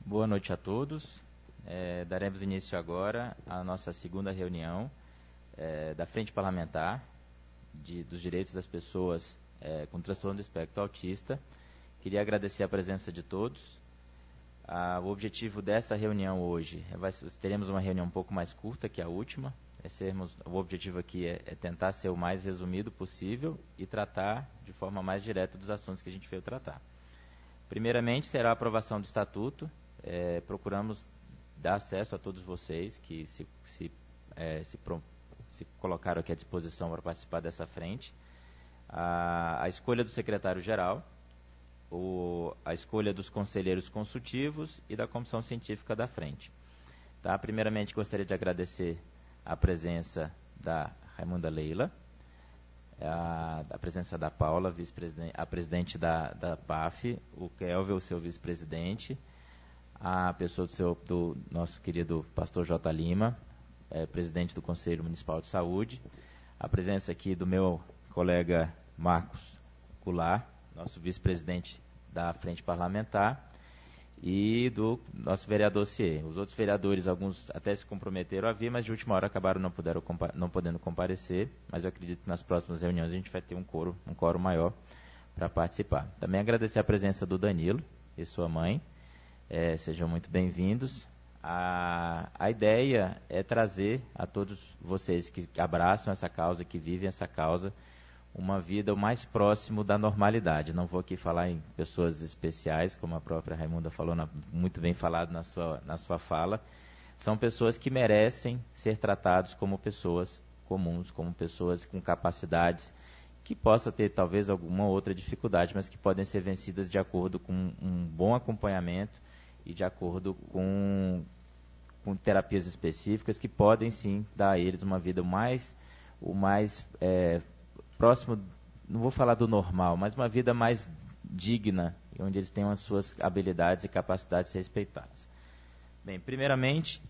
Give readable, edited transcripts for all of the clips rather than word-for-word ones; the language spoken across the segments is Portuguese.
Boa noite a todos. Daremos início agora à nossa segunda reunião da Frente Parlamentar dos Direitos das Pessoas com Transtorno do Espectro Autista. Queria agradecer a presença de todos. O objetivo dessa reunião hoje, teremos uma reunião um pouco mais curta que a última. O objetivo aqui é tentar ser o mais resumido possível e tratar de forma mais direta dos assuntos que a gente veio tratar. Primeiramente, será a aprovação do Estatuto. Procuramos dar acesso a todos vocês que se colocaram aqui à disposição para participar dessa frente. A escolha do secretário-geral, a escolha dos conselheiros consultivos e da comissão científica da frente. Tá? Primeiramente, gostaria de agradecer a presença da Raimunda Leila, a presença da Paula, a presidente da PAF, o Kelvin, o seu vice-presidente, a pessoa do nosso querido pastor J. Lima, presidente do Conselho Municipal de Saúde, a presença aqui do meu colega Marcos Goulart, nosso vice-presidente da Frente Parlamentar, e do nosso vereador Cier. Os outros vereadores, alguns até se comprometeram a vir, mas de última hora acabaram não podendo comparecer, mas eu acredito que nas próximas reuniões a gente vai ter um quórum maior para participar. Também agradecer a presença do Danilo e sua mãe. Sejam muito bem-vindos. A ideia é trazer a todos vocês que abraçam essa causa, que vivem essa causa, uma vida o mais próximo da normalidade. Não vou aqui falar em pessoas especiais, como a própria Raimunda falou, muito bem falado na sua fala. São pessoas que merecem ser tratados como pessoas comuns, como pessoas com capacidades, que possa ter talvez alguma outra dificuldade, mas que podem ser vencidas de acordo com um bom acompanhamento e de acordo com terapias específicas que podem sim dar a eles uma vida o mais próximo, não vou falar do normal, mas uma vida mais digna, onde eles tenham as suas habilidades e capacidades respeitadas. Bem, primeiramente,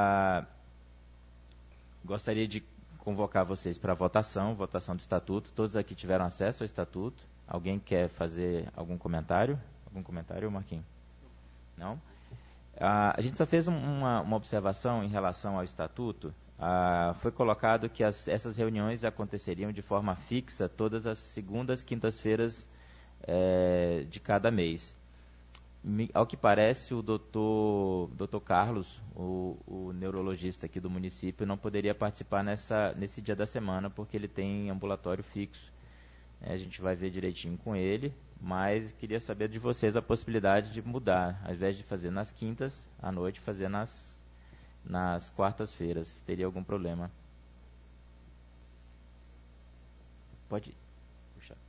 gostaria de convocar vocês para a votação do Estatuto. Todos aqui tiveram acesso ao Estatuto. Alguém quer fazer algum comentário? Algum comentário, Marquinhos? Não? A gente só fez uma observação em relação ao Estatuto. Foi colocado que essas reuniões aconteceriam de forma fixa todas as segundas, quintas-feiras de cada mês. Ao que parece, o doutor Carlos, o neurologista aqui do município, não poderia participar nesse dia da semana, porque ele tem ambulatório fixo. A gente vai ver direitinho com ele, mas queria saber de vocês a possibilidade de mudar, ao invés de fazer nas quintas à noite, fazer nas quartas-feiras. Teria algum problema? Pode puxar.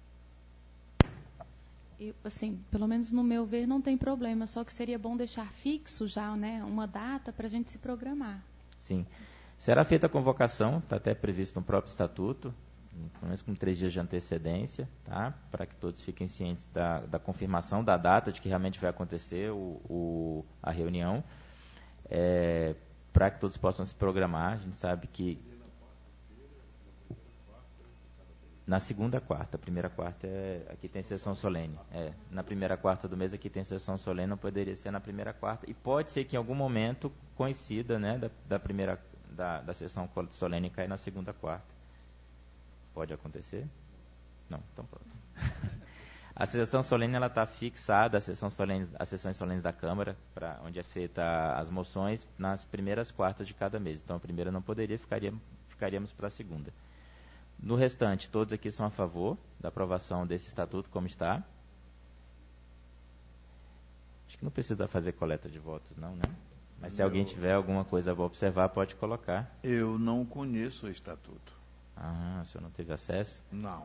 Pelo menos no meu ver, não tem problema, só que seria bom deixar fixo já, né, uma data para a gente se programar. Sim. Será feita a convocação, está até previsto no próprio Estatuto, pelo menos com 3 dias de antecedência, tá? Para que todos fiquem cientes da confirmação da data de que realmente vai acontecer a reunião, para que todos possam se programar. A gente sabe que na segunda quarta, a primeira quarta aqui tem sessão solene. Na primeira quarta do mês aqui tem sessão solene, não poderia ser na primeira quarta. E pode ser que em algum momento coincida, né, da sessão solene cair na segunda quarta. Pode acontecer? Não, então pronto. A sessão solene está fixada, as sessões solenes da Câmara, onde é feita as moções, nas primeiras quartas de cada mês. Então a primeira não poderia, ficaríamos para a segunda. No restante, todos aqui são a favor da aprovação desse estatuto como está. Acho que não precisa fazer coleta de votos, não, né? Mas se alguém tiver alguma coisa a observar, pode colocar. Eu não conheço o estatuto. O senhor não teve acesso? Não.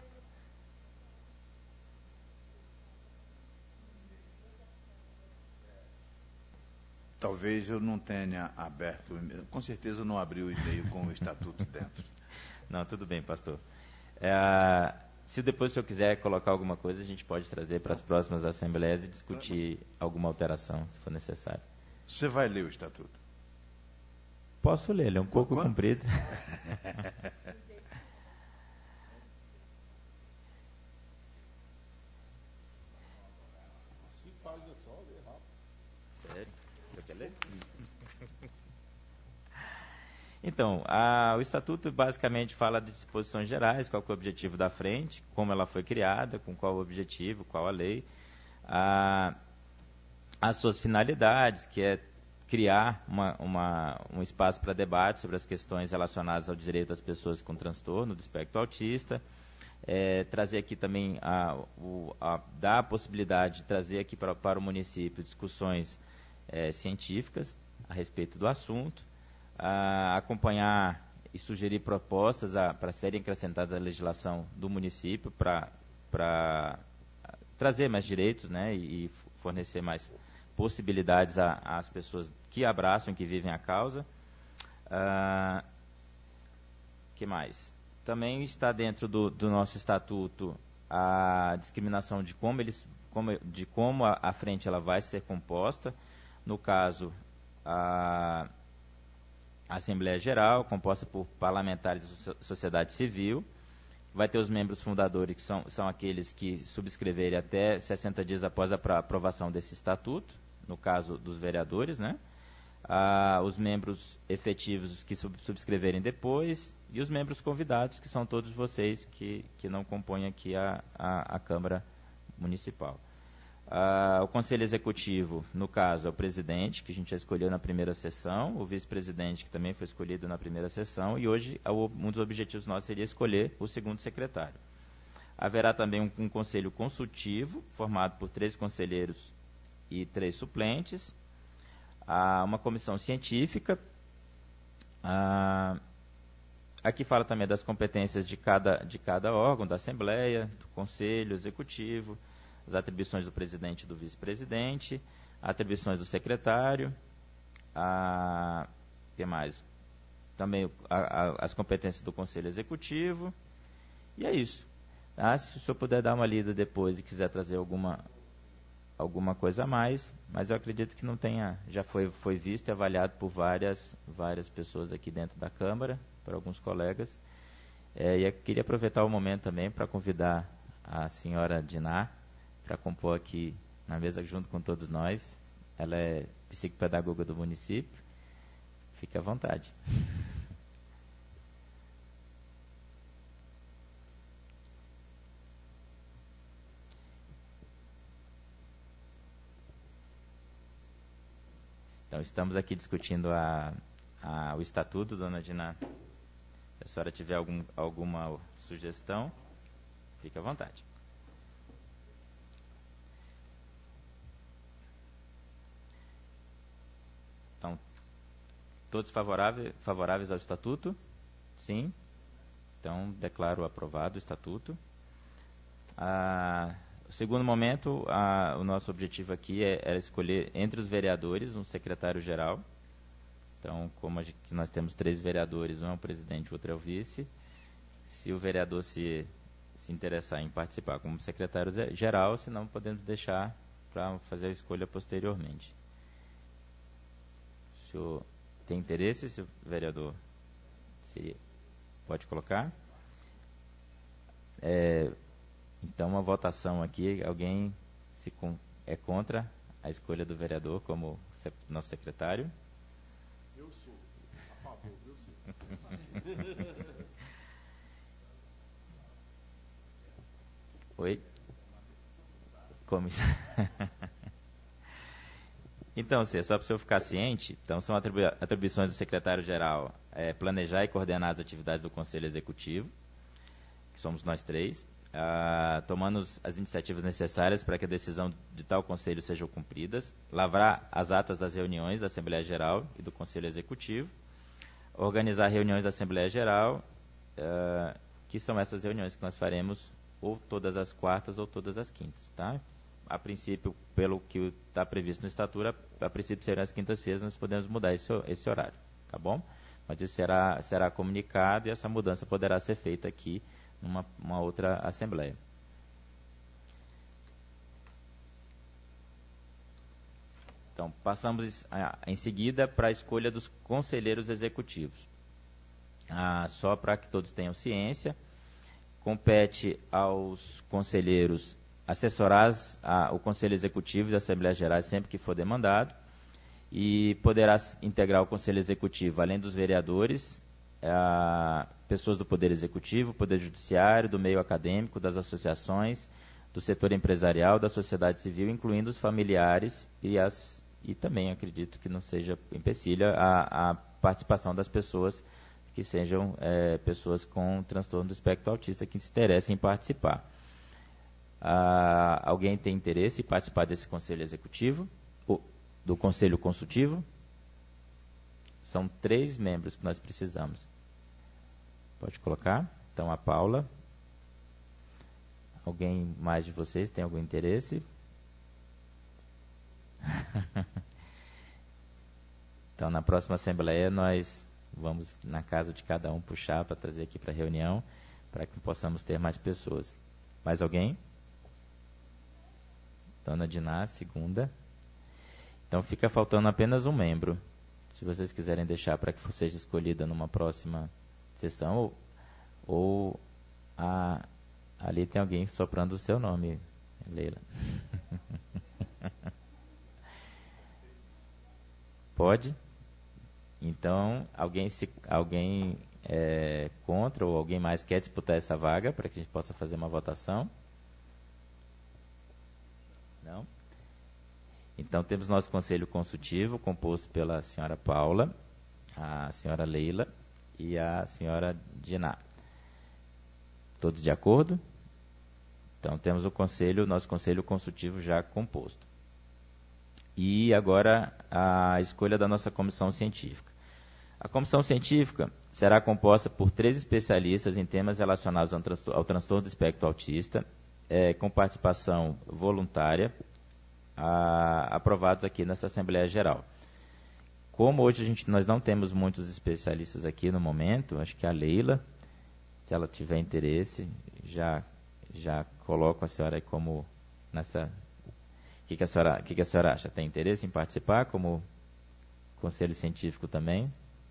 Talvez eu não tenha aberto, com certeza eu não abri o e-mail com o estatuto dentro. Não, tudo bem, pastor. Se depois o senhor quiser colocar alguma coisa, a gente pode trazer para as próximas assembleias e discutir alguma alteração, se for necessário. Você vai ler o estatuto? Posso ler, ele é um pouco comprido. Sério? Você quer ler? Então, o Estatuto basicamente fala de disposições gerais, qual que é o objetivo da frente, como ela foi criada, com qual o objetivo, qual a lei, as suas finalidades, que é criar um espaço para debate sobre as questões relacionadas ao direito das pessoas com transtorno do espectro autista, trazer aqui também, dar a possibilidade de trazer aqui para o município discussões científicas a respeito do assunto, acompanhar e sugerir propostas para serem acrescentadas à legislação do município para trazer mais direitos, né, e fornecer mais possibilidades às pessoas que abraçam, que vivem a causa. Que mais? Também está dentro do nosso estatuto a discriminação de como a frente ela vai ser composta. No caso, a Assembleia Geral, composta por parlamentares da sociedade civil, vai ter os membros fundadores, que são aqueles que subscreverem até 60 dias após a aprovação desse estatuto, no caso dos vereadores, né? Os membros efetivos que subscreverem depois, e os membros convidados, que são todos vocês que não compõem aqui a Câmara Municipal. O Conselho Executivo, no caso, é o presidente, que a gente já escolheu na primeira sessão, o vice-presidente, que também foi escolhido na primeira sessão, e hoje um dos objetivos nossos seria escolher o segundo secretário. Haverá também um conselho consultivo, formado por 3 conselheiros e 3 suplentes, uma comissão científica. Aqui fala também das competências de cada órgão, da Assembleia, do Conselho Executivo, as atribuições do presidente e do vice-presidente, atribuições do secretário, que mais? Também as competências do Conselho Executivo, e é isso. Se o senhor puder dar uma lida depois e quiser trazer alguma coisa a mais, mas eu acredito que não tenha, já foi visto e avaliado por várias pessoas aqui dentro da Câmara, por alguns colegas. E eu queria aproveitar o momento também para convidar a senhora Diná para compor aqui na mesa junto com todos nós. Ela é psicopedagoga do município. Fique à vontade. Então, estamos aqui discutindo o estatuto, dona Diná. Se a senhora tiver alguma sugestão, fique à vontade. Então, todos favoráveis ao estatuto? Sim. Então, declaro aprovado o estatuto. O segundo momento, o nosso objetivo aqui era escolher entre os vereadores um secretário-geral. Então, como nós temos 3 vereadores, um é o presidente, o outro é o vice. Se o vereador se interessar em participar como secretário-geral, senão podemos deixar para fazer a escolha posteriormente. O senhor tem interesse, se o vereador pode colocar? Então, uma votação aqui, alguém é contra a escolha do vereador como nosso secretário? Eu sou a favor, viu, senhor? Oi? Então, só para o senhor ficar ciente, então são atribuições do secretário-geral planejar e coordenar as atividades do Conselho Executivo, que somos nós 3, tomando as iniciativas necessárias para que a decisão de tal conselho sejam cumpridas, lavrar as atas das reuniões da Assembleia Geral e do Conselho Executivo, organizar reuniões da Assembleia Geral, que são essas reuniões que nós faremos ou todas as quartas ou todas as quintas, tá? A princípio, pelo que está previsto no estatuto, a princípio serão as quintas-feiras, nós podemos mudar esse horário, tá bom? Mas isso será comunicado e essa mudança poderá ser feita aqui numa outra assembleia. Então, passamos em seguida para a escolha dos conselheiros executivos. Só para que todos tenham ciência, compete aos conselheiros assessorar o Conselho Executivo e as Assembleias Gerais sempre que for demandado, e poderá integrar o Conselho Executivo, além dos vereadores, pessoas do Poder Executivo, Poder Judiciário, do meio acadêmico, das associações, do setor empresarial, da sociedade civil, incluindo os familiares e também acredito que não seja empecilho a participação das pessoas que sejam pessoas com transtorno do espectro autista que se interessem em participar. Alguém tem interesse em participar desse Conselho Executivo? Do Conselho Consultivo? São 3 membros que nós precisamos. Pode colocar. Então, a Paula. Alguém mais de vocês tem algum interesse? Então, na próxima Assembleia, nós vamos na casa de cada um puxar para trazer aqui para a reunião, para que possamos ter mais pessoas. Mais alguém? Dona Diná, segunda. Então, fica faltando apenas um membro. Se vocês quiserem deixar para que seja escolhida numa próxima sessão, ou ali tem alguém soprando o seu nome, Leila. Pode? Então, alguém contra ou alguém mais quer disputar essa vaga para que a gente possa fazer uma votação? Não? Então, temos nosso conselho consultivo, composto pela senhora Paula, a senhora Leila e a senhora Diná. Todos de acordo? Então, temos nosso conselho consultivo já composto. E agora, a escolha da nossa comissão científica. A comissão científica será composta por 3 especialistas em temas relacionados ao transtorno do espectro autista, com participação voluntária, aprovados aqui nessa Assembleia Geral. Como hoje nós não temos muitos especialistas aqui no momento, acho que a Leila, se ela tiver interesse, já coloco a senhora aí como nessa... O que a senhora acha? Tem interesse em participar como conselho científico também?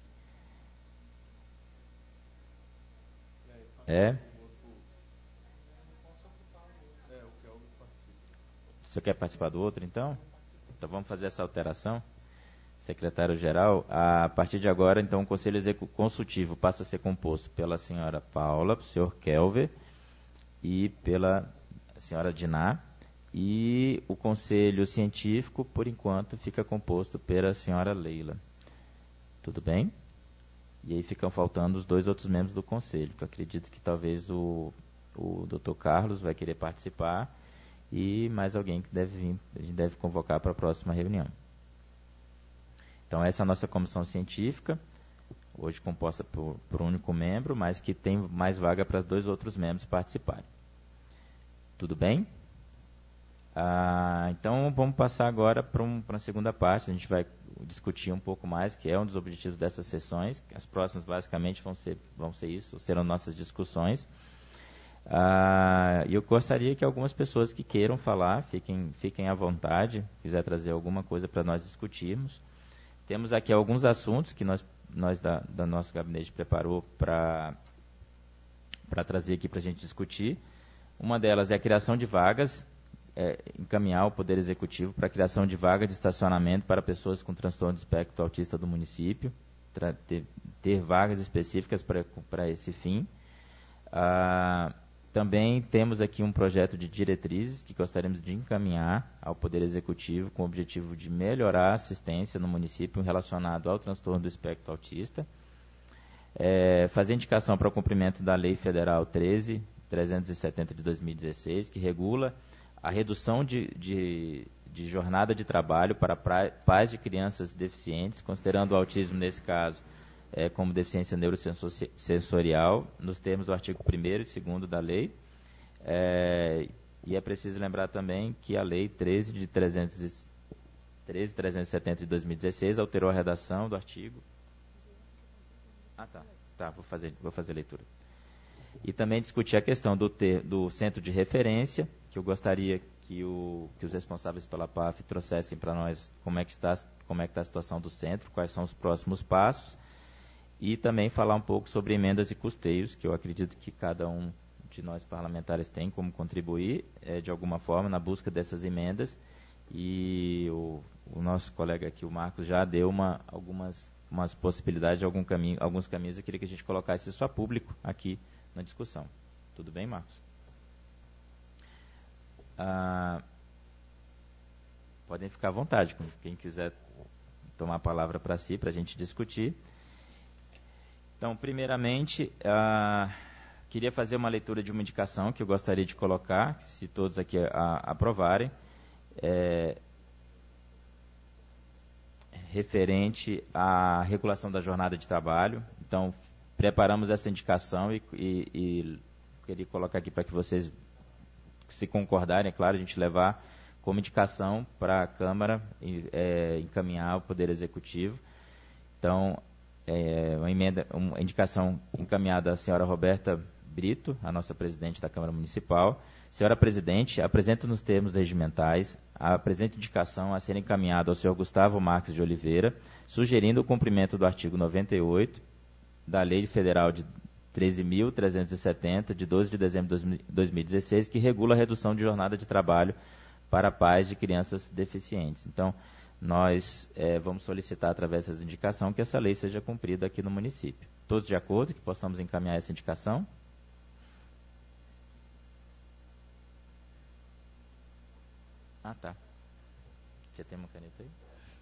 O senhor quer participar do outro, então? Então vamos fazer essa alteração. Secretário-geral, a partir de agora, então, o Conselho Consultivo passa a ser composto pela senhora Paula, pelo senhor Kelver e pela senhora Diná. E o Conselho Científico, por enquanto, fica composto pela senhora Leila. Tudo bem? E aí ficam faltando os 2 outros membros do Conselho, que eu acredito que talvez o Dr. Carlos vai querer participar e mais alguém que a gente deve convocar para a próxima reunião. Então, essa é a nossa comissão científica, hoje composta por um único membro, mas que tem mais vaga para os 2 outros membros participarem. Tudo bem? Então, vamos passar agora para a segunda parte. A gente vai discutir um pouco mais, que é um dos objetivos dessas sessões. As próximas, basicamente, vão ser isso, serão nossas discussões. E eu gostaria que algumas pessoas que queiram falar, fiquem à vontade, quiser trazer alguma coisa para nós discutirmos. Temos aqui alguns assuntos que nós da nosso gabinete preparou para trazer aqui para a gente discutir. Uma delas é a criação de vagas, encaminhar o Poder Executivo para a criação de vaga de estacionamento para pessoas com transtorno de espectro autista do município, ter vagas específicas para esse fim. Também temos aqui um projeto de diretrizes que gostaríamos de encaminhar ao Poder Executivo com o objetivo de melhorar a assistência no município relacionado ao transtorno do espectro autista. Fazer indicação para o cumprimento da Lei Federal 13.370 de 2016, que regula a redução de jornada de trabalho para pais de crianças deficientes, considerando o autismo, nesse caso, como deficiência neurosensorial, nos termos do artigo 1º e 2º da lei. E é preciso lembrar também que a Lei 13.370 de 2016 alterou a redação do artigo... vou fazer a leitura. E também discutir a questão do centro de referência, que eu gostaria que os responsáveis pela PAF trouxessem para nós como é que está a situação do centro, quais são os próximos passos, e também falar um pouco sobre emendas e custeios, que eu acredito que cada um de nós parlamentares tem como contribuir, de alguma forma, na busca dessas emendas, e o nosso colega aqui, o Marcos, já deu umas possibilidades de alguns caminhos. Eu queria que a gente colocasse isso a público aqui na discussão. Tudo bem, Marcos? Podem ficar à vontade, quem quiser tomar a palavra para si, para a gente discutir. Então, primeiramente, queria fazer uma leitura de uma indicação que eu gostaria de colocar, se todos aqui aprovarem, referente à regulação da jornada de trabalho. Então, preparamos essa indicação e queria colocar aqui para que vocês, se concordarem, é claro, a gente levar como indicação para a Câmara encaminhar ao Poder Executivo. Então, uma indicação encaminhada à senhora Roberta Brito, a nossa presidente da Câmara Municipal. Senhora Presidente, apresento nos termos regimentais a presente indicação a ser encaminhada ao senhor Gustavo Marques de Oliveira, sugerindo o cumprimento do artigo 98 da Lei Federal de 13.370, de 12 de dezembro de 2016, que regula a redução de jornada de trabalho para pais de crianças deficientes. Então, nós vamos solicitar, através dessa indicação, que essa lei seja cumprida aqui no município. Todos de acordo que possamos encaminhar essa indicação? Tá. Você tem uma caneta aí?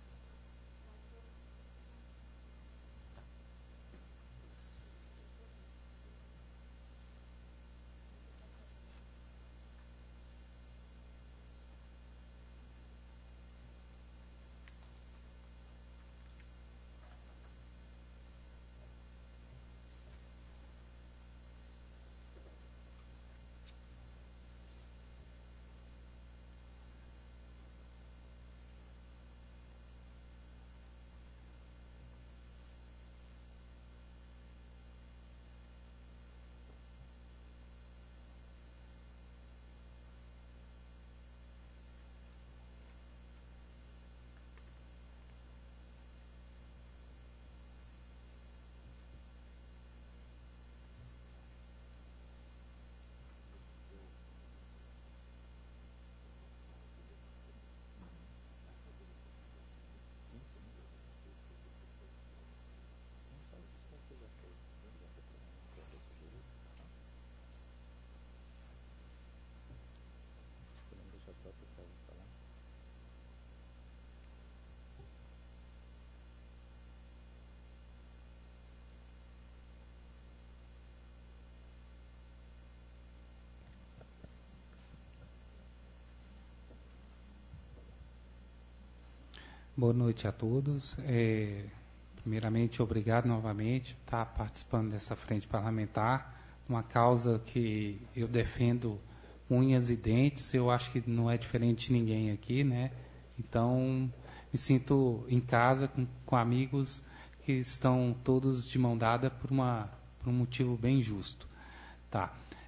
Boa noite a todos. Primeiramente, obrigado novamente por estar participando dessa frente parlamentar, uma causa que eu defendo unhas e dentes. Eu acho que não é diferente de ninguém aqui, né? Então, me sinto em casa com amigos que estão todos de mão dada por um motivo bem justo. Tá.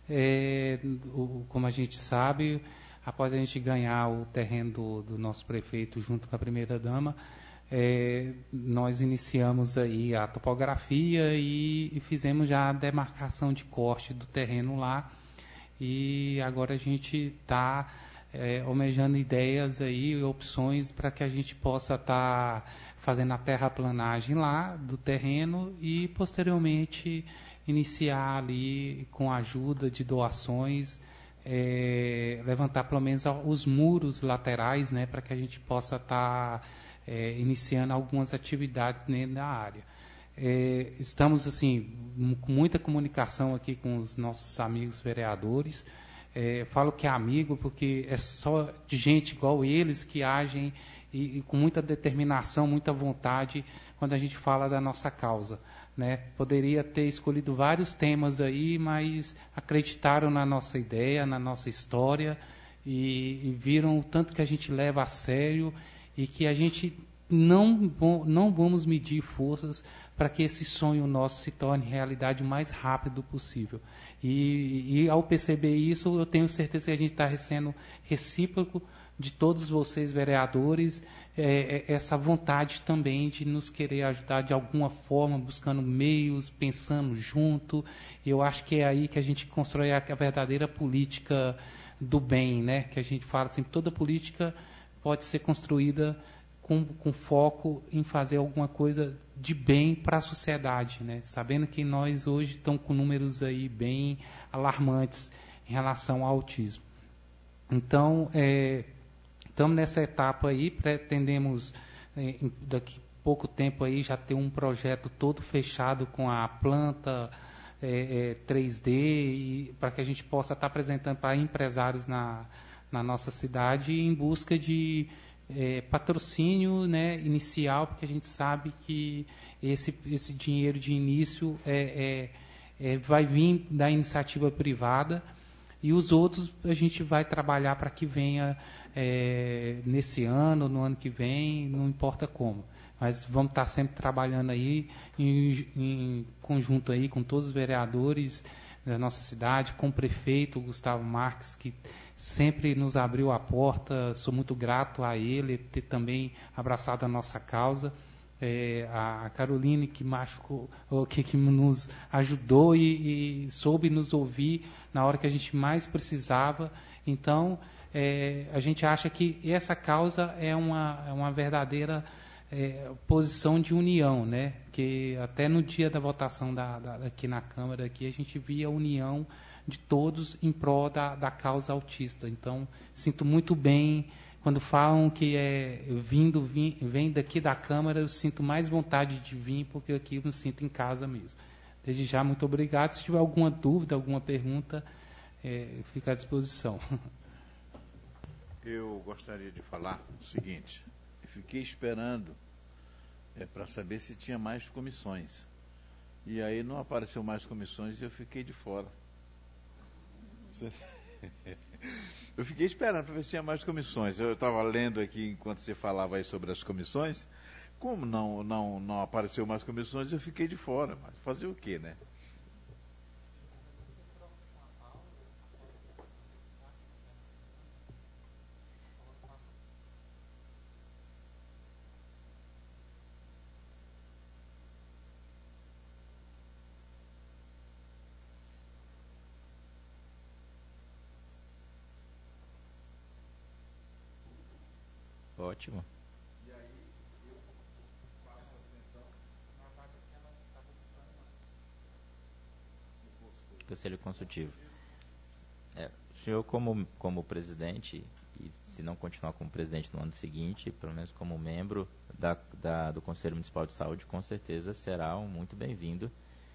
Como a gente sabe, após a gente ganhar o terreno do nosso prefeito junto com a primeira-dama, nós iniciamos aí a topografia e fizemos já a demarcação de corte do terreno lá. E agora a gente está almejando ideias aí, opções para que a gente possa estar fazendo a terraplanagem lá do terreno e posteriormente iniciar ali com a ajuda de doações, levantar pelo menos os muros laterais, né, para que a gente possa estar iniciando algumas atividades dentro da área. Estamos assim com muita comunicação aqui com os nossos amigos vereadores. Falo que é amigo porque é só de gente igual eles que agem e com muita determinação, muita vontade quando a gente fala da nossa causa, né? Poderia ter escolhido vários temas aí, mas acreditaram na nossa ideia, na nossa história e viram o tanto que a gente leva a sério e que a gente não vamos medir forças para que esse sonho nosso se torne realidade o mais rápido possível. E ao perceber isso, eu tenho certeza que a gente está sendo recíproco de todos vocês, vereadores, essa vontade também de nos querer ajudar de alguma forma, buscando meios, pensando junto. Eu acho que é aí que a gente constrói a verdadeira política do bem, né? Que a gente fala assim, toda política pode ser construída com foco em fazer alguma coisa de bem para a sociedade, né? Sabendo que nós hoje estamos com números aí bem alarmantes em relação ao autismo. Então, estamos nessa etapa aí, pretendemos daqui a pouco tempo aí já ter um projeto todo fechado com a planta 3D, para que a gente possa estar apresentando para empresários na nossa cidade em busca de patrocínio, né, inicial, porque a gente sabe que esse dinheiro de início vai vir da iniciativa privada, e os outros a gente vai trabalhar para que venha nesse ano, no ano que vem, não importa como. Mas vamos estar sempre trabalhando aí em conjunto aí com todos os vereadores da nossa cidade, com o prefeito Gustavo Marques, que sempre nos abriu a porta. Sou muito grato a ele ter também abraçado a nossa causa. A Caroline, que nos ajudou e soube nos ouvir na hora que a gente mais precisava. Então, a gente acha que essa causa é uma verdadeira posição de união, né? Que até no dia da votação aqui na Câmara, aqui, a gente via a união de todos em prol da causa autista. Então, sinto muito bem quando falam que vem daqui da Câmara, eu sinto mais vontade de vir, porque aqui eu me sinto em casa mesmo. Desde já, muito obrigado. Se tiver alguma dúvida, alguma pergunta, fica à disposição. Eu gostaria de falar o seguinte: eu fiquei esperando para saber se tinha mais comissões. E aí não apareceu mais comissões e eu fiquei de fora. Eu fiquei esperando para ver se tinha mais comissões. Eu estava lendo aqui enquanto você falava aí sobre as comissões. Como não apareceu mais comissões, eu fiquei de fora. Mas fazer o quê, né? Ótimo. E aí, eu faço assim, então, uma vaga que ela estava ocupando mais. Conselho Consultivo. O senhor, como presidente, e se não continuar como presidente no ano seguinte, pelo menos como membro do Conselho Municipal de Saúde, com certeza será muito bem-vindo.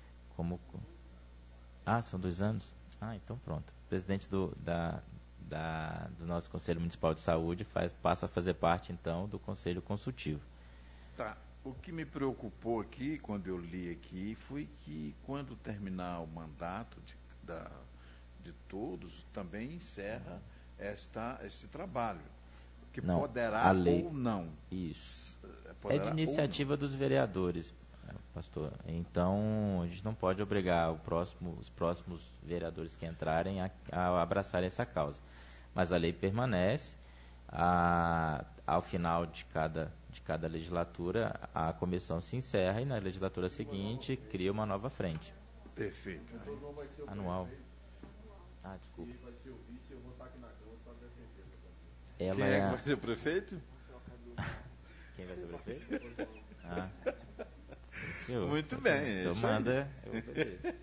São 2 anos? Então pronto. Presidente do nosso Conselho Municipal de Saúde passa a fazer parte, então, do Conselho Consultivo. Tá. O que me preocupou aqui, quando eu li aqui, foi que quando terminar o mandato de todos, também encerra esse trabalho, que não, poderá lei, ou não. Isso. Poderá de iniciativa dos vereadores, pastor. Então, a gente não pode obrigar os próximos vereadores que entrarem a abraçar essa causa. Mas a lei permanece. Ao final de cada legislatura, a comissão se encerra e na legislatura seguinte cria uma nova frente. Perfeito. Então não vai ser o Anual. prefeito. Desculpa. Se vai ser o vice, eu vou estar aqui na Câmara para defender essa Quem é que vai ser o prefeito? Quem vai ser o prefeito? Senhor, Muito bem. O senhor manda, eu obedeço.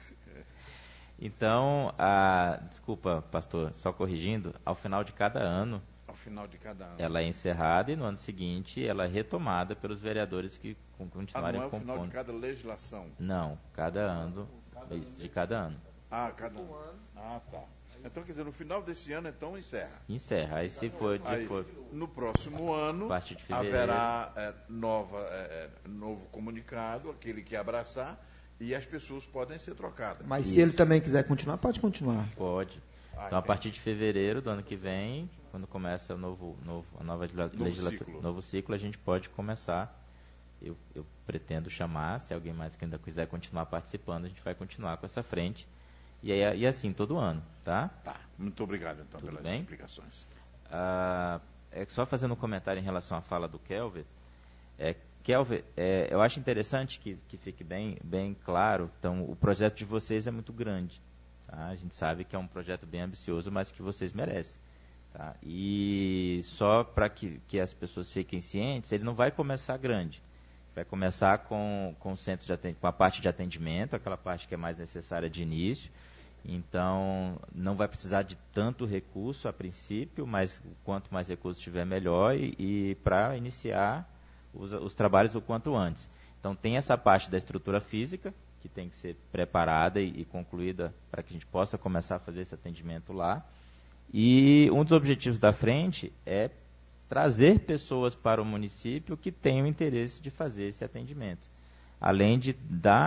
Então, desculpa, pastor, só corrigindo, ao final de cada ano, ela é encerrada e no ano seguinte ela é retomada pelos vereadores que continuarem compondo. Não é o final de cada legislação? Não, cada ano, de cada ano. Cada ano. Tá. Então, quer dizer, no final desse ano, então, encerra. Encerra. Aí, se for... no próximo ano, a partir de fevereiro, haverá novo comunicado, aquele que abraçar, e as pessoas podem ser trocadas. Mas se ele também quiser continuar, pode continuar. Pode. Então, a partir de fevereiro do ano que vem, quando começa a nova legislatura, novo ciclo, a gente pode começar. Eu pretendo chamar, se alguém mais que ainda quiser continuar participando, a gente vai continuar com essa frente. E assim, todo ano, tá? Tá. Muito obrigado, então, Tudo pelas bem? explicações. Só fazendo um comentário em relação à fala do Kelvin. Kelvin, eu acho interessante que fique bem claro. Então, o projeto de vocês é muito grande. Tá? A gente sabe que é um projeto bem ambicioso, mas que vocês merecem. Tá? E só para que as pessoas fiquem cientes, ele não vai começar grande. Vai começar com a parte de atendimento, aquela parte que é mais necessária de início. Então, não vai precisar de tanto recurso a princípio, mas quanto mais recurso tiver, melhor, e para iniciar os trabalhos o quanto antes. Então, tem essa parte da estrutura física, que tem que ser preparada e concluída para que a gente possa começar a fazer esse atendimento lá. E um dos objetivos da frente é trazer pessoas para o município que tenham interesse de fazer esse atendimento. Além de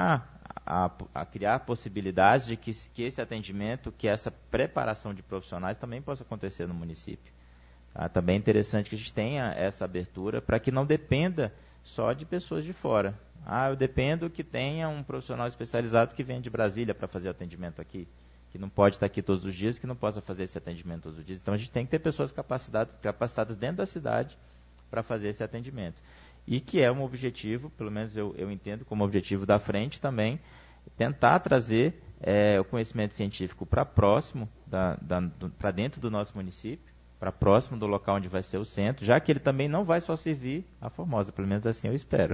criar possibilidades de que esse atendimento, que essa preparação de profissionais também possa acontecer no município. Tá? Também é interessante que a gente tenha essa abertura para que não dependa só de pessoas de fora. Eu dependo que tenha um profissional especializado que venha de Brasília para fazer o atendimento aqui, que não pode estar aqui todos os dias, que não possa fazer esse atendimento todos os dias. Então, a gente tem que ter pessoas capacitadas dentro da cidade para fazer esse atendimento. E que é um objetivo, pelo menos eu entendo como objetivo da frente também, tentar trazer o conhecimento científico para próximo, para dentro do nosso município, para próximo do local onde vai ser o centro, já que ele também não vai só servir a Formosa, pelo menos assim eu espero.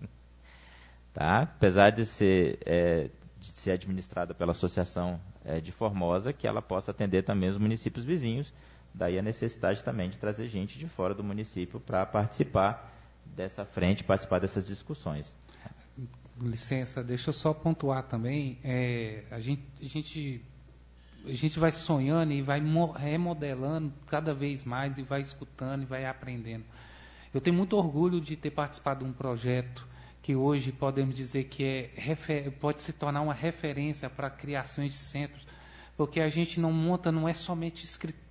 Tá? Apesar de ser administrada pela Associação de Formosa, que ela possa atender também os municípios vizinhos, daí a necessidade também de trazer gente de fora do município para participar dessa frente, participar dessas discussões. Licença, deixa eu só pontuar também, a gente vai sonhando e vai remodelando cada vez mais e vai escutando e vai aprendendo. Eu tenho muito orgulho de ter participado de um projeto que hoje podemos dizer que pode se tornar uma referência para criações de centros, porque a gente não é somente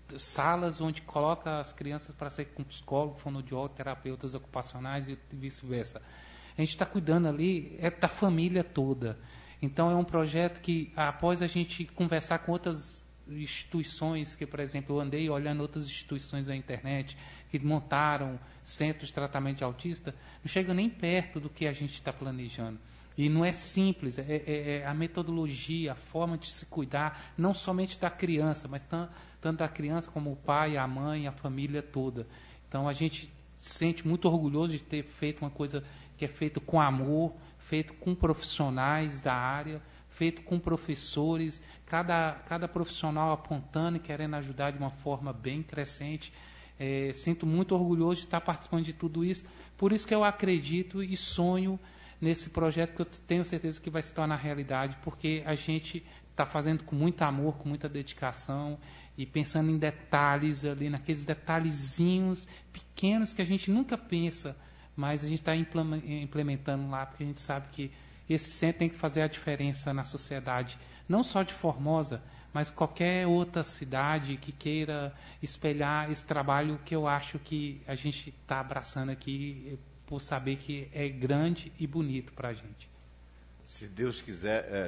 salas onde coloca as crianças para ser com psicólogo, fonoaudiólogo, terapeutas ocupacionais e vice-versa. A gente está cuidando ali da família toda. Então é um projeto que, após a gente conversar com outras instituições, que, por exemplo, eu andei olhando outras instituições na internet que montaram centros de tratamento de autista, não chega nem perto do que a gente está planejando. E não é simples, é a metodologia, a forma de se cuidar, não somente da criança, mas tanto da criança como o pai, a mãe, a família toda. Então a gente se sente muito orgulhoso de ter feito uma coisa que é feita com amor, feito com profissionais da área, feito com professores, cada profissional apontando e querendo ajudar de uma forma bem crescente. Sinto muito orgulhoso de estar participando de tudo isso. Por isso que eu acredito e sonho nesse projeto, que eu tenho certeza que vai se tornar realidade, porque a gente está fazendo com muito amor, com muita dedicação e pensando em detalhes ali, naqueles detalhezinhos pequenos que a gente nunca pensa, mas a gente está implementando lá, porque a gente sabe que esse centro tem que fazer a diferença na sociedade, não só de Formosa, mas qualquer outra cidade que queira espelhar esse trabalho que eu acho que a gente está abraçando aqui, por saber que é grande e bonito para a gente. Se Deus quiser,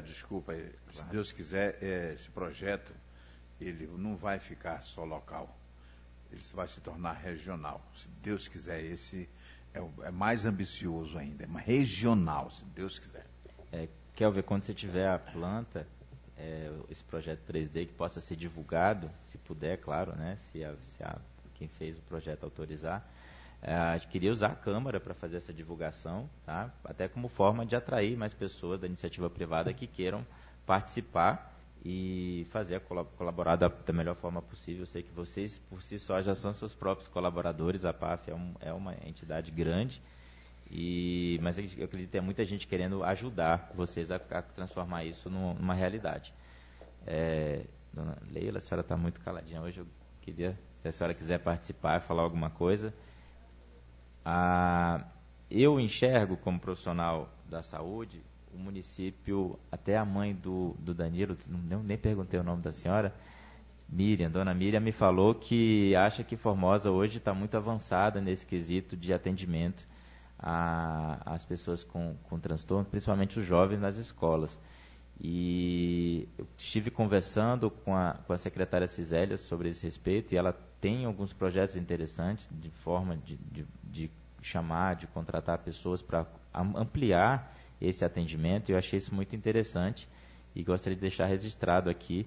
se Deus quiser, esse projeto, ele não vai ficar só local, ele vai se tornar regional. Se Deus quiser, esse é mais ambicioso ainda, é mais regional, se Deus quiser. Kelvin, quando você tiver a planta, esse projeto 3D que possa ser divulgado, se puder, claro, né, se quem fez o projeto autorizar, a gente queria usar a Câmara para fazer essa divulgação, tá? Até como forma de atrair mais pessoas da iniciativa privada que queiram participar e fazer colaborar da melhor forma possível. Eu sei que vocês, por si só, já são seus próprios colaboradores. A PAF é uma entidade grande, mas eu acredito que tem muita gente querendo ajudar vocês a transformar isso numa realidade. Dona Leila, a senhora está muito caladinha hoje. Eu queria, se a senhora quiser participar, falar alguma coisa. Eu enxergo, como profissional da saúde, o município, até a mãe do Danilo, nem perguntei o nome da senhora, Dona Miriam me falou que acha que Formosa hoje está muito avançada nesse quesito de atendimento às pessoas com transtorno, principalmente os jovens nas escolas. E eu estive conversando com a secretária Cisélia sobre esse respeito, e ela tem alguns projetos interessantes de forma de chamar, de contratar pessoas para ampliar esse atendimento. Eu achei isso muito interessante e gostaria de deixar registrado aqui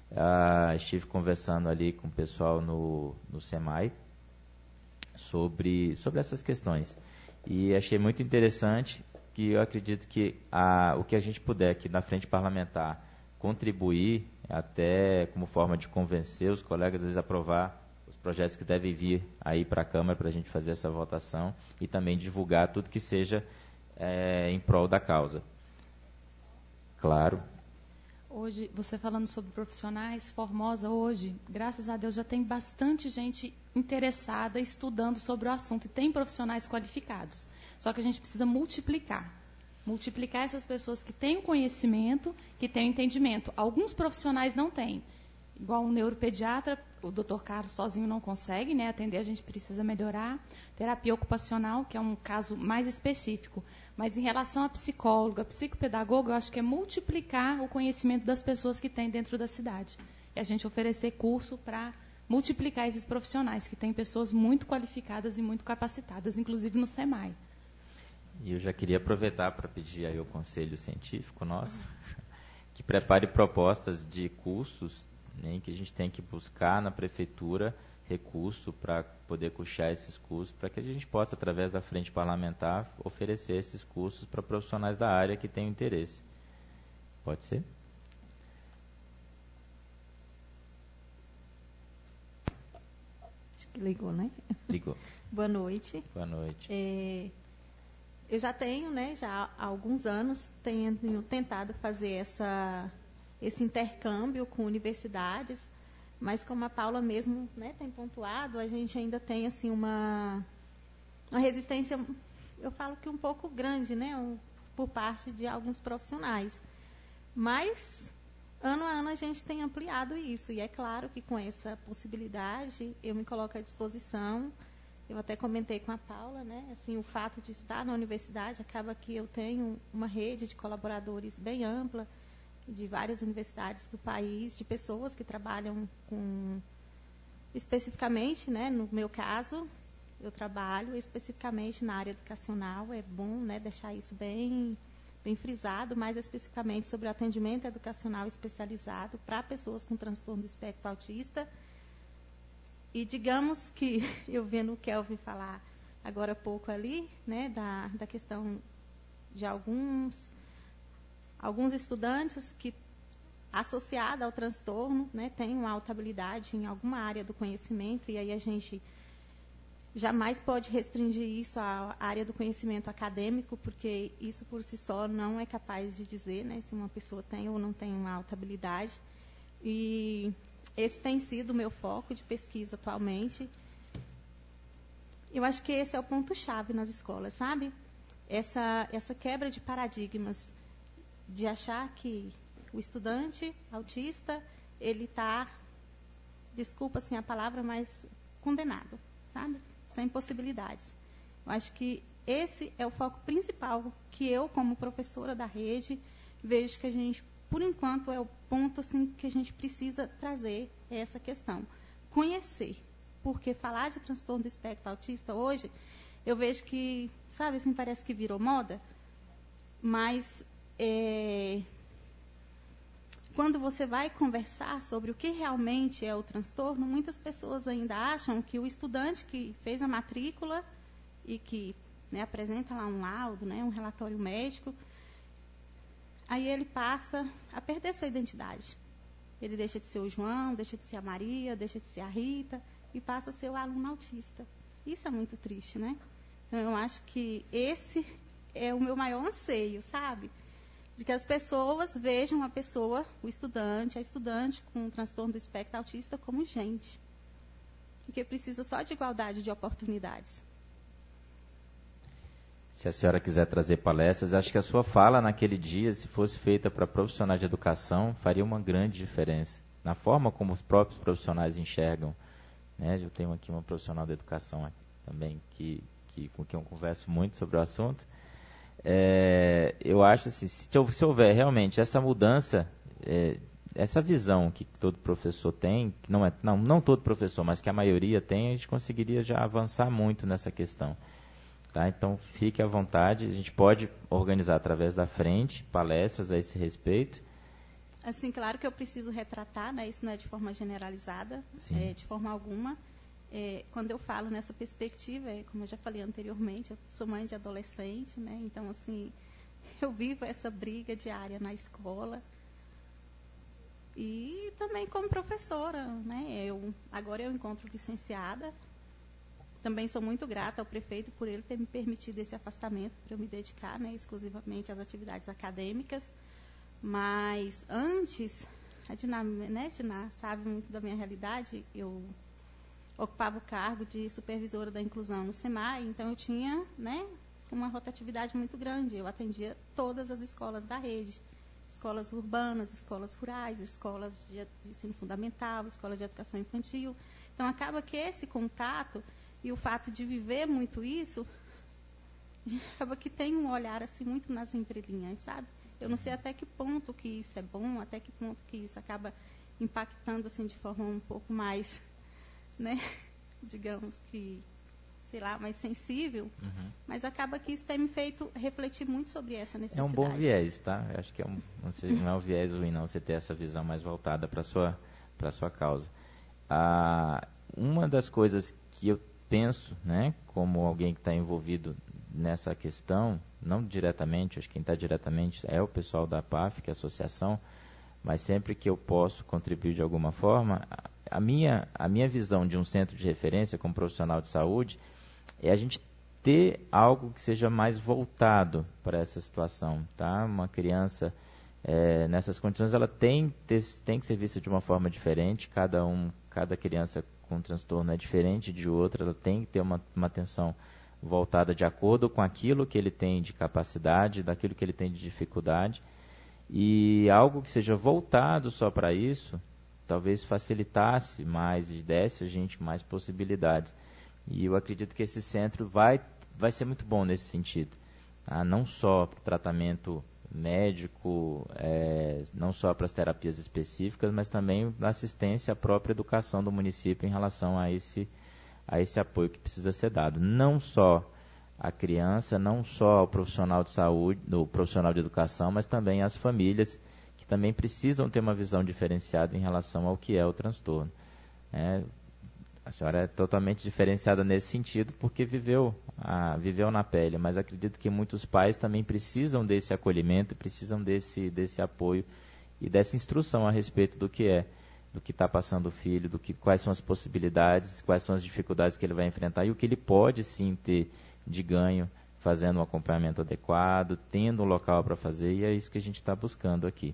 Estive conversando ali com o pessoal no SEMAI sobre essas questões. E achei muito interessante que eu acredito que o que a gente puder aqui na frente parlamentar contribuir, até como forma de convencer os colegas, às vezes aprovar os projetos que devem vir aí para a Câmara para a gente fazer essa votação e também divulgar tudo que seja em prol da causa. Claro. Hoje, você falando sobre profissionais, Formosa hoje, graças a Deus, já tem bastante gente interessada, estudando sobre o assunto, e tem profissionais qualificados. Só que a gente precisa multiplicar essas pessoas que têm o conhecimento, que têm o entendimento. Alguns profissionais não têm. Igual um neuropediatra, o Dr. Carlos sozinho não consegue, né, atender, a gente precisa melhorar. Terapia ocupacional, que é um caso mais específico. Mas em relação à psicóloga, psicopedagoga, eu acho que é multiplicar o conhecimento das pessoas que tem dentro da cidade. E a gente oferecer curso para multiplicar esses profissionais, que tem pessoas muito qualificadas e muito capacitadas, inclusive no SEMAI. E eu já queria aproveitar para pedir aí ao Conselho Científico nosso que prepare propostas de cursos, né, em que a gente tem que buscar na Prefeitura recurso para poder custear esses cursos, para que a gente possa, através da frente parlamentar, oferecer esses cursos para profissionais da área que tenham interesse. Pode ser? Acho que ligou, né? Ligou. Boa noite. Boa noite. Eu já tenho, né, já há alguns anos, tenho tentado fazer esse intercâmbio com universidades, mas como a Paula mesmo, né, tem pontuado, a gente ainda tem assim uma resistência, eu falo que um pouco grande, né, por parte de alguns profissionais. Mas ano a ano a gente tem ampliado isso, e é claro que com essa possibilidade eu me coloco à disposição. Eu até comentei com a Paula, né, assim, o fato de estar na universidade acaba que eu tenho uma rede de colaboradores bem ampla, de várias universidades do país, de pessoas que trabalham com, especificamente, né, no meu caso, eu trabalho especificamente na área educacional, é bom, né, deixar isso bem frisado, mais especificamente sobre o atendimento educacional especializado para pessoas com transtorno do espectro autista. E digamos que, eu vendo o Kelvin falar agora há pouco ali, né, da questão de alguns estudantes que, associada ao transtorno, né, têm uma alta habilidade em alguma área do conhecimento, e aí a gente jamais pode restringir isso à área do conhecimento acadêmico, porque isso por si só não é capaz de dizer, né, se uma pessoa tem ou não tem uma alta habilidade. E esse tem sido o meu foco de pesquisa atualmente. Eu acho que esse é o ponto-chave nas escolas, sabe? Essa quebra de paradigmas, de achar que o estudante autista, ele está, desculpa assim a palavra, mas condenado, sabe? Sem possibilidades. Eu acho que esse é o foco principal que eu, como professora da rede, vejo que a gente, por enquanto, é o ponto assim, que a gente precisa trazer essa questão. Conhecer. Porque falar de transtorno do espectro autista hoje, eu vejo que, sabe, assim, parece que virou moda, mas quando você vai conversar sobre o que realmente é o transtorno, muitas pessoas ainda acham que o estudante que fez a matrícula e que, né, apresenta lá um laudo, né, um relatório médico, aí ele passa a perder sua identidade. Ele deixa de ser o João, deixa de ser a Maria, deixa de ser a Rita e passa a ser o aluno autista. Isso é muito triste, né? Então, eu acho que esse é o meu maior anseio, sabe? De que as pessoas vejam a pessoa, a estudante com transtorno do espectro autista como gente. E que precisa só de igualdade de oportunidades. Se a senhora quiser trazer palestras, acho que a sua fala naquele dia, se fosse feita para profissionais de educação, faria uma grande diferença. Na forma como os próprios profissionais enxergam. Né? Eu tenho aqui uma profissional de educação também, com quem eu converso muito sobre o assunto. Eu acho assim, se houver realmente essa mudança, essa visão que todo professor tem, que não todo professor, mas que a maioria tem, a gente conseguiria já avançar muito nessa questão. Tá? Então, fique à vontade, a gente pode organizar através da frente palestras a esse respeito. Assim, claro que eu preciso retratar, né? Isso não é de forma generalizada, de forma alguma. Quando eu falo nessa perspectiva, como eu já falei anteriormente, eu sou mãe de adolescente, né? Então, assim, eu vivo essa briga diária na escola. E também como professora, né? Agora eu encontro licenciada. Também sou muito grata ao prefeito por ele ter me permitido esse afastamento para eu me dedicar, né, exclusivamente às atividades acadêmicas. Mas antes, a Diná sabe muito da minha realidade. Eu ocupava o cargo de supervisora da inclusão no SEMAI, então eu tinha, né, uma rotatividade muito grande. Eu atendia todas as escolas da rede. Escolas urbanas, escolas rurais, escolas de ensino fundamental, escolas de educação infantil. Então, acaba que esse contato e o fato de viver muito isso, a gente acaba que tem um olhar assim muito nas entrelinhas, sabe? Eu não sei até que ponto que isso é bom, até que ponto que isso acaba impactando assim de forma um pouco mais, né, digamos que, sei lá, mais sensível, mas acaba que isso tem me feito refletir muito sobre essa necessidade. É um bom viés, tá? Eu acho que não é um viés ruim, não, você ter essa visão mais voltada para a sua causa. Uma das coisas que eu penso, né, como alguém que está envolvido nessa questão, não diretamente, acho que quem está diretamente é o pessoal da APAF, que é a associação, mas sempre que eu posso contribuir de alguma forma, a minha visão de um centro de referência como profissional de saúde é a gente ter algo que seja mais voltado para essa situação, tá? Uma criança nessas condições, ela tem que ser vista de uma forma diferente. Cada criança com transtorno é diferente de outra, ela tem que ter uma atenção voltada de acordo com aquilo que ele tem de capacidade, daquilo que ele tem de dificuldade, e algo que seja voltado só para isso, talvez facilitasse mais e desse a gente mais possibilidades. E eu acredito que esse centro vai ser muito bom nesse sentido, tá? Não só para o tratamento médico, não só para as terapias específicas, mas também na assistência à própria educação do município em relação a esse apoio que precisa ser dado. Não só à criança, não só ao profissional de saúde, no profissional de educação, mas também às famílias, que também precisam ter uma visão diferenciada em relação ao que é o transtorno. A senhora é totalmente diferenciada nesse sentido porque viveu na pele, mas acredito que muitos pais também precisam desse acolhimento, precisam desse apoio e dessa instrução a respeito do que está passando o filho, quais são as possibilidades, quais são as dificuldades que ele vai enfrentar e o que ele pode sim ter de ganho fazendo um acompanhamento adequado, tendo um local para fazer, e é isso que a gente está buscando aqui.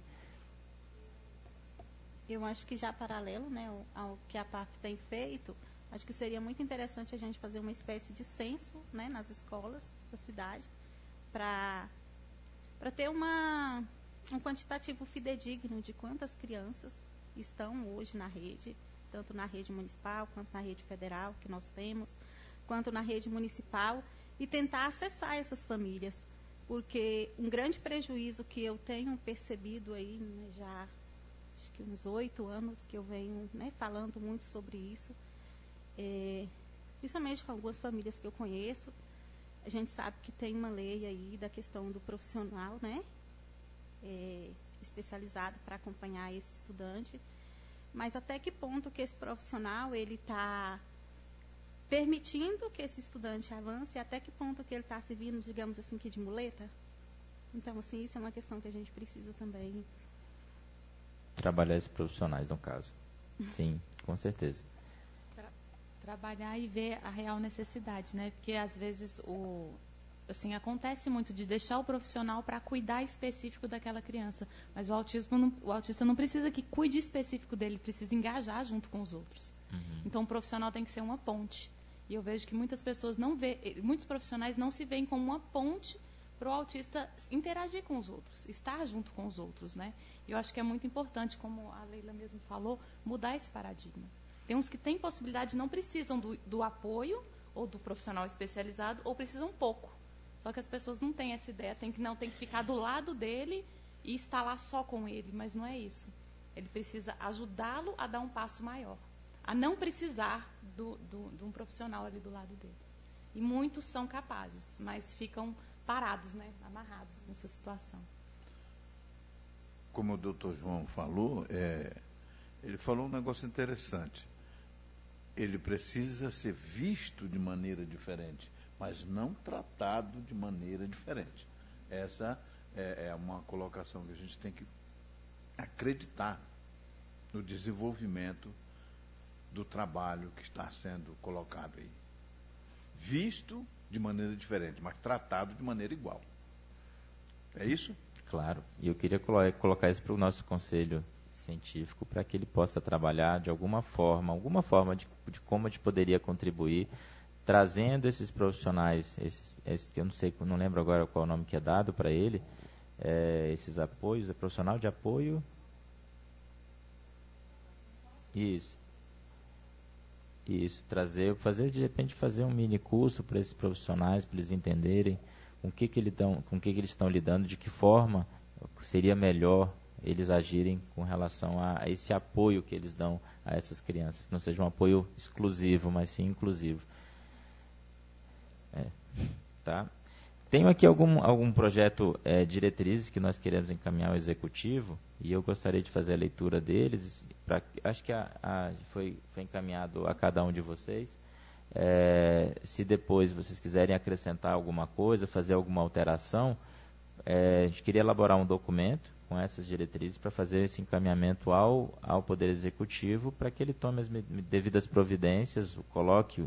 Eu acho que já paralelo, né, ao que a PAF tem feito, acho que seria muito interessante a gente fazer uma espécie de censo, né, nas escolas da cidade, para ter um quantitativo fidedigno de quantas crianças estão hoje na rede, tanto na rede municipal, quanto na rede federal que nós temos, quanto na rede municipal, e tentar acessar essas famílias. Porque um grande prejuízo que eu tenho percebido aí, né, já acho que uns 8 anos que eu venho, né, falando muito sobre isso, principalmente com algumas famílias que eu conheço, a gente sabe que tem uma lei aí da questão do profissional, né, especializado para acompanhar esse estudante, mas até que ponto que esse profissional ele está permitindo que esse estudante avance, até que ponto que ele está servindo, digamos assim, que de muleta. Então, assim, isso é uma questão que a gente precisa também trabalhar esses profissionais, no caso. Sim, com certeza. Trabalhar e ver a real necessidade, né? Porque às vezes acontece muito de deixar o profissional para cuidar específico daquela criança, mas o autista não precisa que cuide específico dele, precisa engajar junto com os outros. Então o profissional tem que ser uma ponte. E eu vejo que muitas pessoas muitos profissionais não se veem como uma ponte para o autista interagir com os outros, estar junto com os outros, né? E eu acho que é muito importante, como a Leila mesmo falou, mudar esse paradigma. Tem uns que têm possibilidade, não precisam do apoio ou do profissional especializado, ou precisam pouco. Só que as pessoas não têm essa ideia, tem que ficar do lado dele e estar lá só com ele, mas não é isso. Ele precisa ajudá-lo a dar um passo maior, a não precisar de um profissional ali do lado dele. E muitos são capazes, mas ficam parados, né, amarrados nessa situação. como o doutor João falou, ele falou um negócio interessante. Ele precisa ser visto de maneira diferente, mas não tratado de maneira diferente. Essa é uma colocação que a gente tem que acreditar no desenvolvimento do trabalho que está sendo colocado aí. Visto de maneira diferente, mas tratado de maneira igual. É isso? Claro. E eu queria colocar isso para o nosso conselho científico, para que ele possa trabalhar de alguma forma de como a gente poderia contribuir, trazendo esses profissionais, eu não lembro agora qual é o nome que é dado para ele, esses apoios, profissional de apoio. Isso, de repente fazer um mini curso para esses profissionais, para eles entenderem com que eles estão lidando, de que forma seria melhor eles agirem com relação a esse apoio que eles dão a essas crianças. Não seja um apoio exclusivo, mas sim inclusivo. Tá? Tenho aqui algum projeto, diretrizes que nós queremos encaminhar ao executivo, e eu gostaria de fazer a leitura deles. Acho que foi encaminhado a cada um de vocês. Se depois vocês quiserem acrescentar alguma coisa, fazer alguma alteração, a gente queria elaborar um documento com essas diretrizes para fazer esse encaminhamento ao Poder Executivo, para que ele tome as devidas providências, coloque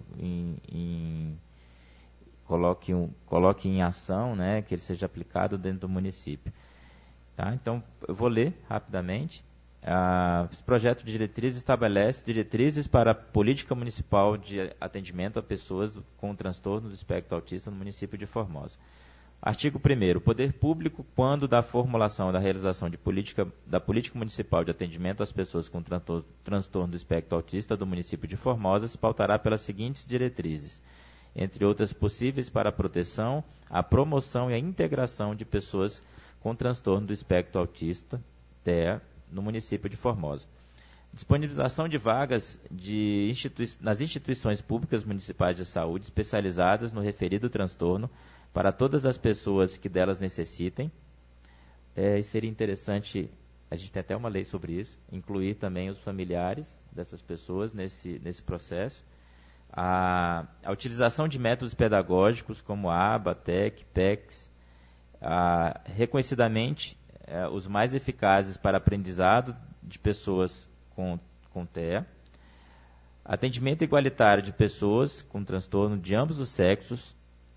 em ação, né, que ele seja aplicado dentro do município. Tá? Então, eu vou ler rapidamente. Esse projeto de diretrizes estabelece diretrizes para a política municipal de atendimento a pessoas com transtorno do espectro autista no município de Formosa. Artigo 1º. O poder público, quando da formulação e da realização da política municipal de atendimento às pessoas com transtorno do espectro autista do município de Formosa, se pautará pelas seguintes diretrizes, entre outras possíveis para a proteção, a promoção e a integração de pessoas com transtorno do espectro autista, TEA, no município de Formosa. Disponibilização de vagas nas instituições públicas municipais de saúde especializadas no referido transtorno para todas as pessoas que delas necessitem. E seria interessante, a gente tem até uma lei sobre isso, incluir também os familiares dessas pessoas nesse processo. A utilização de métodos pedagógicos como ABA, TEC, PECs, reconhecidamente os mais eficazes para aprendizado de pessoas com TEA, atendimento igualitário de pessoas com transtorno de ambos os sexos,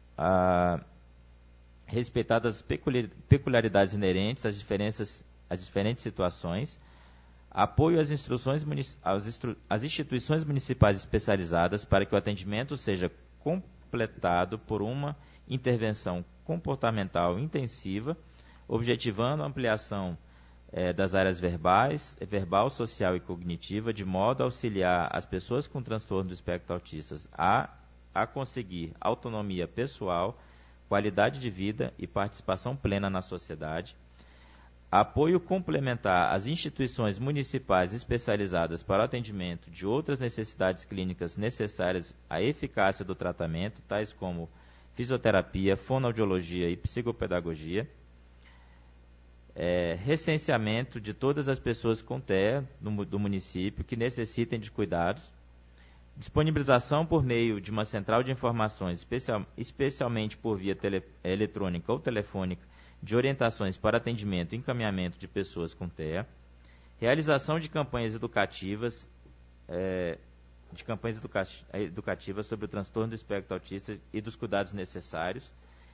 respeitadas as peculiaridades inerentes às diferentes situações, apoio às instituições municipais especializadas para que o atendimento seja completado por uma intervenção comportamental intensiva, objetivando a ampliação das áreas verbal, social e cognitiva, de modo a auxiliar as pessoas com transtorno do espectro autista a conseguir autonomia pessoal, qualidade de vida e participação plena na sociedade. Apoio complementar às instituições municipais especializadas para o atendimento de outras necessidades clínicas necessárias à eficácia do tratamento, tais como fisioterapia, fonoaudiologia e psicopedagogia. Recenseamento de todas as pessoas com TEA do município que necessitem de cuidados. Disponibilização por meio de uma central de informações, especialmente por via eletrônica ou telefônica, de orientações para atendimento e encaminhamento de pessoas com TEA. Realização de campanhas educativas, sobre o transtorno do espectro autista e dos cuidados necessários.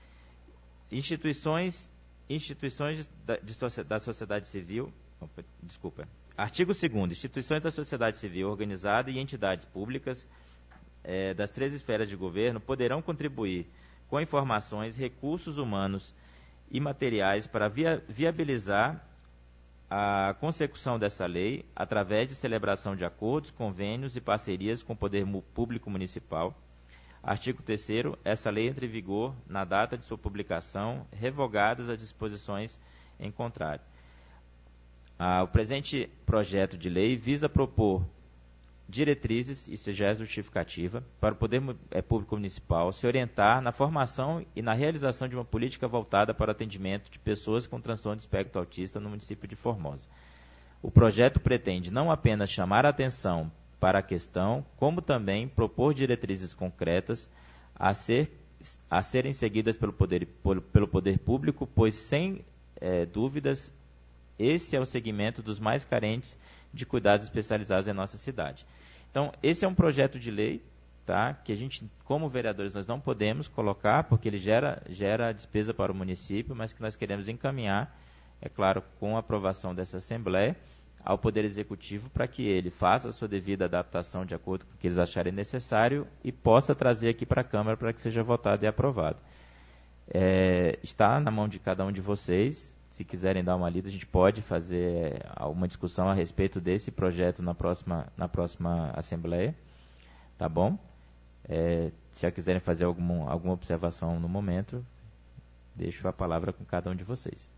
Da sociedade civil. Artigo 2º. Instituições da sociedade civil organizada e entidades públicas das 3 esferas de governo poderão contribuir com informações, recursos humanos e materiais para viabilizar a consecução dessa lei através de celebração de acordos, convênios e parcerias com o poder público municipal. Artigo 3º. Essa lei entra em vigor na data de sua publicação, revogadas as disposições em contrário. O presente projeto de lei visa propor diretrizes, isso já é justificativa, para o poder público municipal se orientar na formação e na realização de uma política voltada para o atendimento de pessoas com transtorno de espectro autista no município de Formosa. O projeto pretende não apenas chamar a atenção para a questão, como também propor diretrizes concretas a serem seguidas pelo poder público, pois, sem dúvidas, esse é o segmento dos mais carentes de cuidados especializados em nossa cidade. Então, esse é um projeto de lei, tá, que a gente, como vereadores, nós não podemos colocar, porque ele gera despesa para o município, mas que nós queremos encaminhar, é claro, com a aprovação dessa Assembleia, ao Poder Executivo, para que ele faça a sua devida adaptação de acordo com o que eles acharem necessário e possa trazer aqui para a Câmara para que seja votado e aprovado. Está na mão de cada um de vocês. Se quiserem dar uma lida, a gente pode fazer uma discussão a respeito desse projeto na próxima Assembleia. Tá bom? Se já quiserem fazer alguma observação no momento, deixo a palavra com cada um de vocês.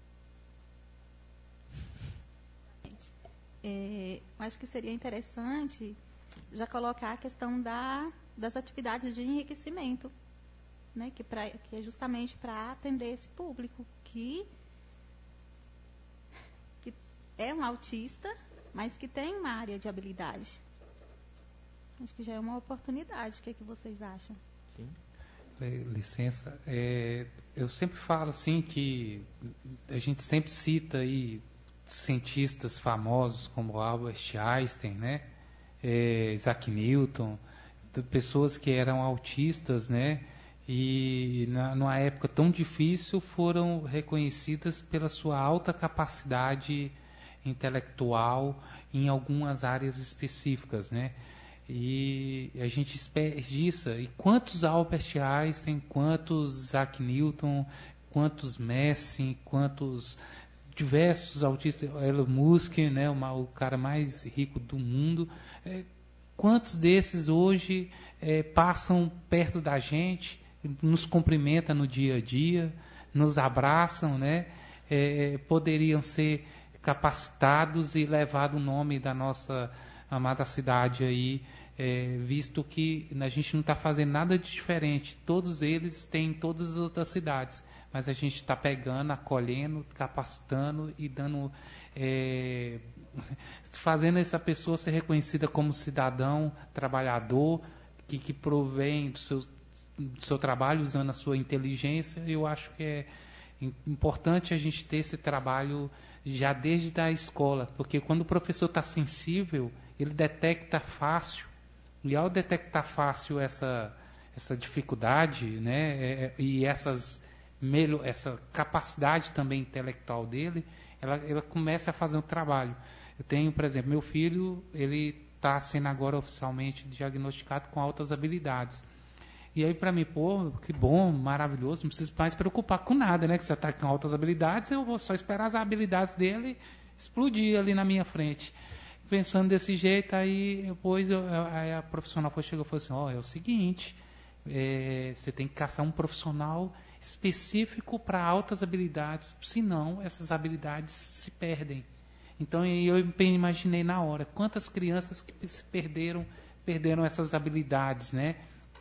Acho que seria interessante já colocar a questão das atividades de enriquecimento, né, que é justamente para atender esse público que é um autista, mas que tem uma área de habilidade. Acho que já é uma oportunidade. O que vocês acham? Sim. Licença. Eu sempre falo assim que a gente sempre cita aí cientistas famosos como Albert Einstein, né? Isaac Newton, pessoas que eram autistas, né? E numa época tão difícil foram reconhecidas pela sua alta capacidade intelectual em algumas áreas específicas, né? E a gente desperdiça. E quantos Albert Einstein, quantos Isaac Newton, quantos Messi, quantos diversos autistas, Elon Musk, né, o cara mais rico do mundo, quantos desses hoje passam perto da gente, nos cumprimentam no dia a dia, nos abraçam, né, poderiam ser capacitados e levar o nome da nossa amada cidade aí, visto que a gente não está fazendo nada de diferente. Todos eles têm em todas as outras cidades, mas a gente está pegando, acolhendo, capacitando e dando, fazendo essa pessoa ser reconhecida como cidadão, trabalhador, que provém do seu trabalho usando a sua inteligência. Eu acho que é importante a gente ter esse trabalho já desde a escola, porque quando o professor está sensível, ele detecta fácil, e ao detectar fácil essa dificuldade, né, e essa capacidade também intelectual dele, ela começa a fazer um trabalho. Eu tenho, por exemplo, meu filho, ele está sendo agora oficialmente diagnosticado com altas habilidades. E aí, para mim, que bom, maravilhoso, não preciso mais preocupar com nada, né? Que você está com altas habilidades, eu vou só esperar as habilidades dele explodir ali na minha frente. Pensando desse jeito, aí depois aí a profissional chegou e falou assim, é o seguinte, você tem que caçar um profissional específico para altas habilidades, senão essas habilidades se perdem. Então eu imaginei na hora, quantas crianças que se perderam essas habilidades, né?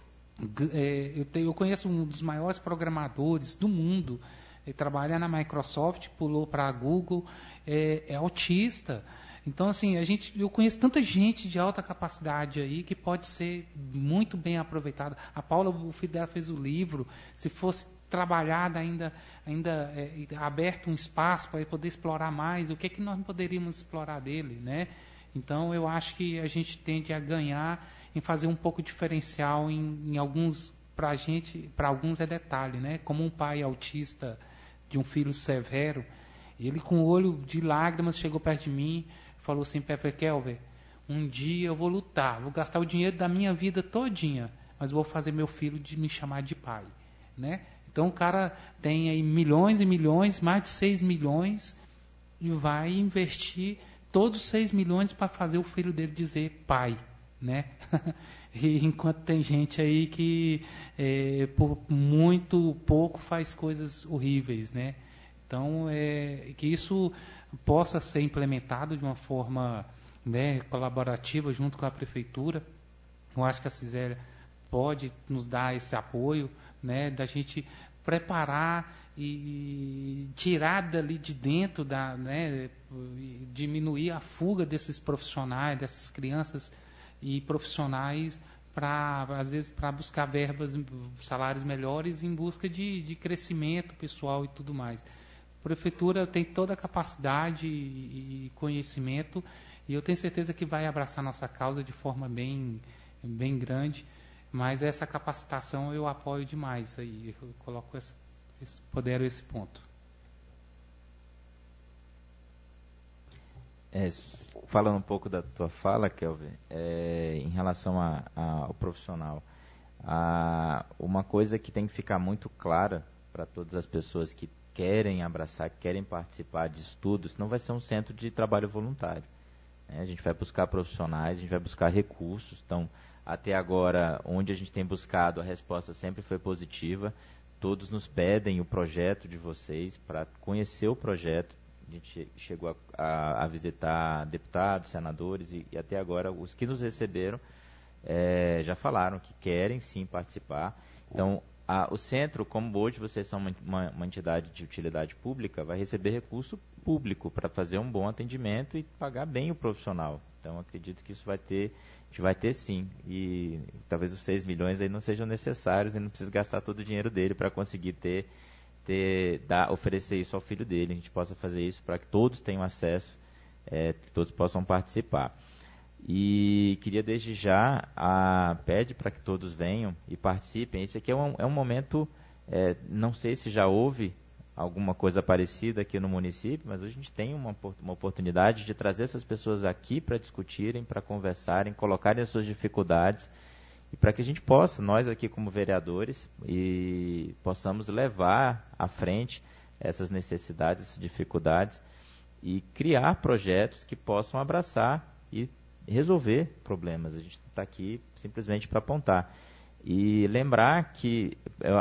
Eu conheço um dos maiores programadores do mundo, ele trabalha na Microsoft, pulou para a Google, é autista. Então, assim, eu conheço tanta gente de alta capacidade aí que pode ser muito bem aproveitada. A Paula, o filho dela, fez o livro. Se fosse trabalhada ainda aberto um espaço para poder explorar mais, o que é que nós não poderíamos explorar dele, né? Então, eu acho que a gente tende a ganhar em fazer um pouco diferencial em alguns, para alguns é detalhe, né? Como um pai autista de um filho severo, ele com o olho de lágrimas chegou perto de mim, falou assim, Pepe Kelver, um dia eu vou lutar, vou gastar o dinheiro da minha vida todinha, mas vou fazer meu filho de me chamar de pai, né? Então o cara tem aí milhões e milhões, mais de 6 milhões, e vai investir todos os 6 milhões para fazer o filho dele dizer pai, né? E enquanto tem gente aí que por muito pouco faz coisas horríveis, né? Então, que isso possa ser implementado de uma forma né, colaborativa junto com a prefeitura. Eu acho que a Cisélia pode nos dar esse apoio, né, da gente preparar e tirar dali de dentro, né, diminuir a fuga desses profissionais, dessas crianças e profissionais, às vezes para buscar verbas, salários melhores em busca de crescimento pessoal e tudo mais. A prefeitura tem toda a capacidade e conhecimento, e eu tenho certeza que vai abraçar nossa causa de forma bem grande, mas essa capacitação eu apoio demais, aí eu coloco esse ponto. Falando um pouco da tua fala, Kelvin, em relação ao profissional, uma coisa que tem que ficar muito clara para todas as pessoas que querem abraçar, que querem participar de estudos, não vai ser um centro de trabalho voluntário. A gente vai buscar profissionais, a gente vai buscar recursos. Então, até agora, onde a gente tem buscado, a resposta sempre foi positiva. Todos nos pedem o projeto de vocês para conhecer o projeto. A gente chegou a visitar deputados, senadores e até agora os que nos receberam já falaram que querem sim participar. Então, o centro, como hoje vocês são uma entidade de utilidade pública, vai receber recurso público para fazer um bom atendimento e pagar bem o profissional. Então, acredito que a gente vai ter sim. E talvez os 6 milhões aí não sejam necessários e não precisa gastar todo o dinheiro dele para conseguir oferecer isso ao filho dele. A gente possa fazer isso para que todos tenham acesso, que todos possam participar. E queria desde já pede para que todos venham e participem. Esse aqui é um momento, não sei se já houve alguma coisa parecida aqui no município, mas hoje a gente tem uma oportunidade de trazer essas pessoas aqui para discutirem, para conversarem, colocarem as suas dificuldades, e para que a gente possa, nós aqui como vereadores, e possamos levar à frente essas necessidades, essas dificuldades, e criar projetos que possam abraçar e resolver problemas. A gente está aqui simplesmente para apontar. E lembrar que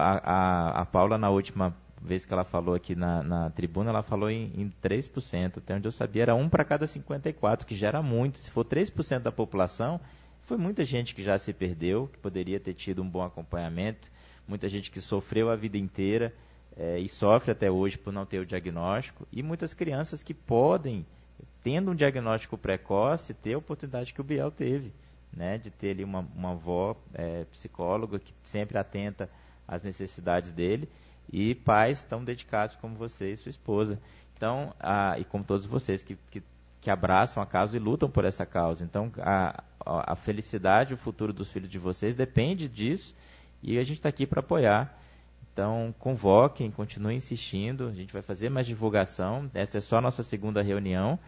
a Paula, na última vez que ela falou aqui na tribuna, ela falou em 3%. Até onde eu sabia, era 1 para cada 54, que já era muito. Se for 3% da população, foi muita gente que já se perdeu, que poderia ter tido um bom acompanhamento, muita gente que sofreu a vida inteira e sofre até hoje por não ter o diagnóstico, e muitas crianças que podem, tendo um diagnóstico precoce, ter a oportunidade que o Biel teve, né, de ter ali uma avó psicóloga que sempre atenta às necessidades dele, e pais tão dedicados como você e sua esposa. Então, e como todos vocês que abraçam a causa e lutam por essa causa. Então, a felicidade, o futuro dos filhos de vocês depende disso, e a gente está aqui para apoiar. Então, convoquem, continuem insistindo, a gente vai fazer mais divulgação. Essa é só a nossa segunda reunião.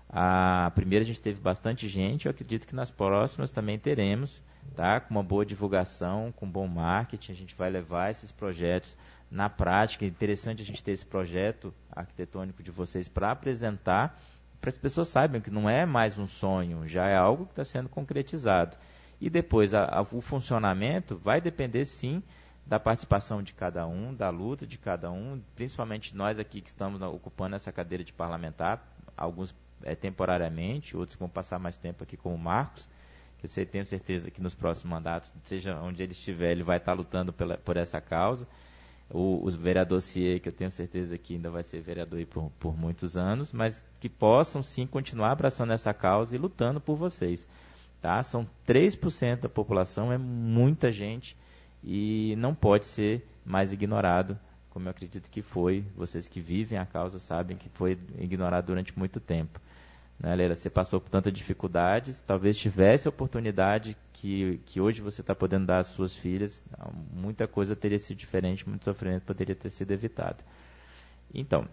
A primeira a gente teve bastante gente, eu acredito que nas próximas também teremos, tá? Com uma boa divulgação, com bom marketing, a gente vai levar esses projetos na prática. É interessante a gente ter esse projeto arquitetônico de vocês para apresentar, para as pessoas saibam que não é mais um sonho, já é algo que está sendo concretizado. E depois, o funcionamento vai depender sim da participação de cada um, da luta de cada um, principalmente nós aqui que estamos ocupando essa cadeira de parlamentar, alguns temporariamente, outros vão passar mais tempo aqui, como o Marcos, que eu tenho certeza que nos próximos mandatos, seja onde ele estiver, ele vai estar lutando por essa causa. O vereador Cier, que eu tenho certeza que ainda vai ser vereador aí por muitos anos, mas que possam sim continuar abraçando essa causa e lutando por vocês. Tá? São 3% da população, é muita gente, e não pode ser mais ignorado, como eu acredito que foi. Vocês que vivem a causa sabem que foi ignorado durante muito tempo. Né, Leila? Você passou por tantas dificuldades, talvez tivesse a oportunidade que hoje você está podendo dar às suas filhas, muita coisa teria sido diferente, muito sofrimento poderia ter sido evitado. Então,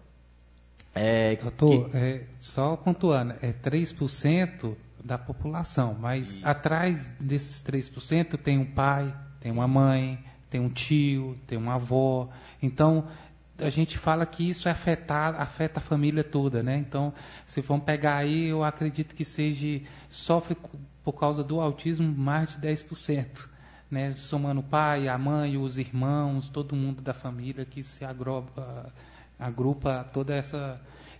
doutor, só pontuando, 3% da população, mas isso. Atrás desses 3% tem um pai, tem uma mãe, tem um tio, tem uma avó. Então, a gente fala que isso afeta a família toda, né? Então, se vamos pegar aí, eu acredito que sofre por causa do autismo mais de 10%, né? Somando o pai, a mãe, os irmãos, todo mundo da família que se agrupa toda essa.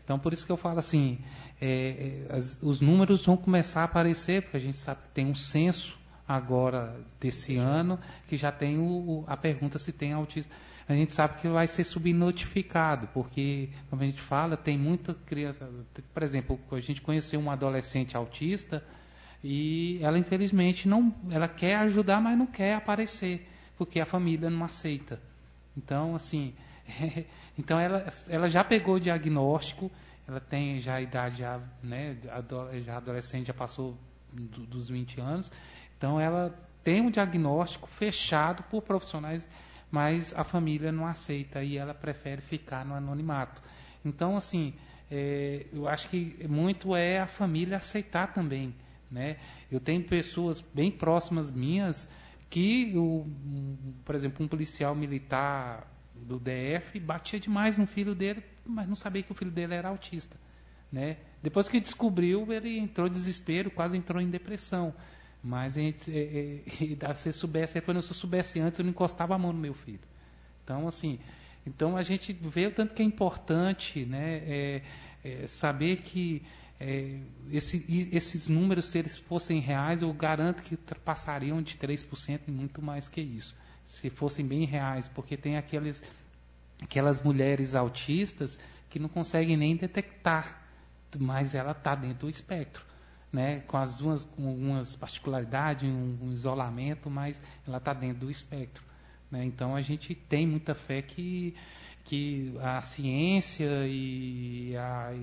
Então, por isso que eu falo assim, os números vão começar a aparecer, porque a gente sabe que tem um censo agora desse ano, que já tem a pergunta se tem autismo. A gente sabe que vai ser subnotificado, porque, como a gente fala, tem muita criança... Por exemplo, a gente conheceu uma adolescente autista e ela, infelizmente, ela quer ajudar, mas não quer aparecer, porque a família não aceita. Então, assim... Então, ela já pegou o diagnóstico, ela tem já a idade, já adolescente, já passou dos 20 anos. Então, ela tem um diagnóstico fechado por profissionais, mas a família não aceita e ela prefere ficar no anonimato. Então, assim, eu acho que muito é a família aceitar também, né? Eu tenho pessoas bem próximas minhas que, por exemplo, um policial militar do DF batia demais no filho dele, mas não sabia que o filho dele era autista, né? Depois que descobriu, ele entrou em desespero, quase entrou em depressão. Mas se soubesse, se eu soubesse antes, eu não encostava a mão no meu filho. Então, assim, a gente vê o tanto que é importante, né, saber que esses números, se eles fossem reais, eu garanto que passariam de 3% e muito mais que isso, se fossem bem reais, porque tem aquelas mulheres autistas que não conseguem nem detectar, mas ela está dentro do espectro, né, com algumas particularidades, um isolamento, mas ela está dentro do espectro, né? Então a gente tem muita fé que a ciência e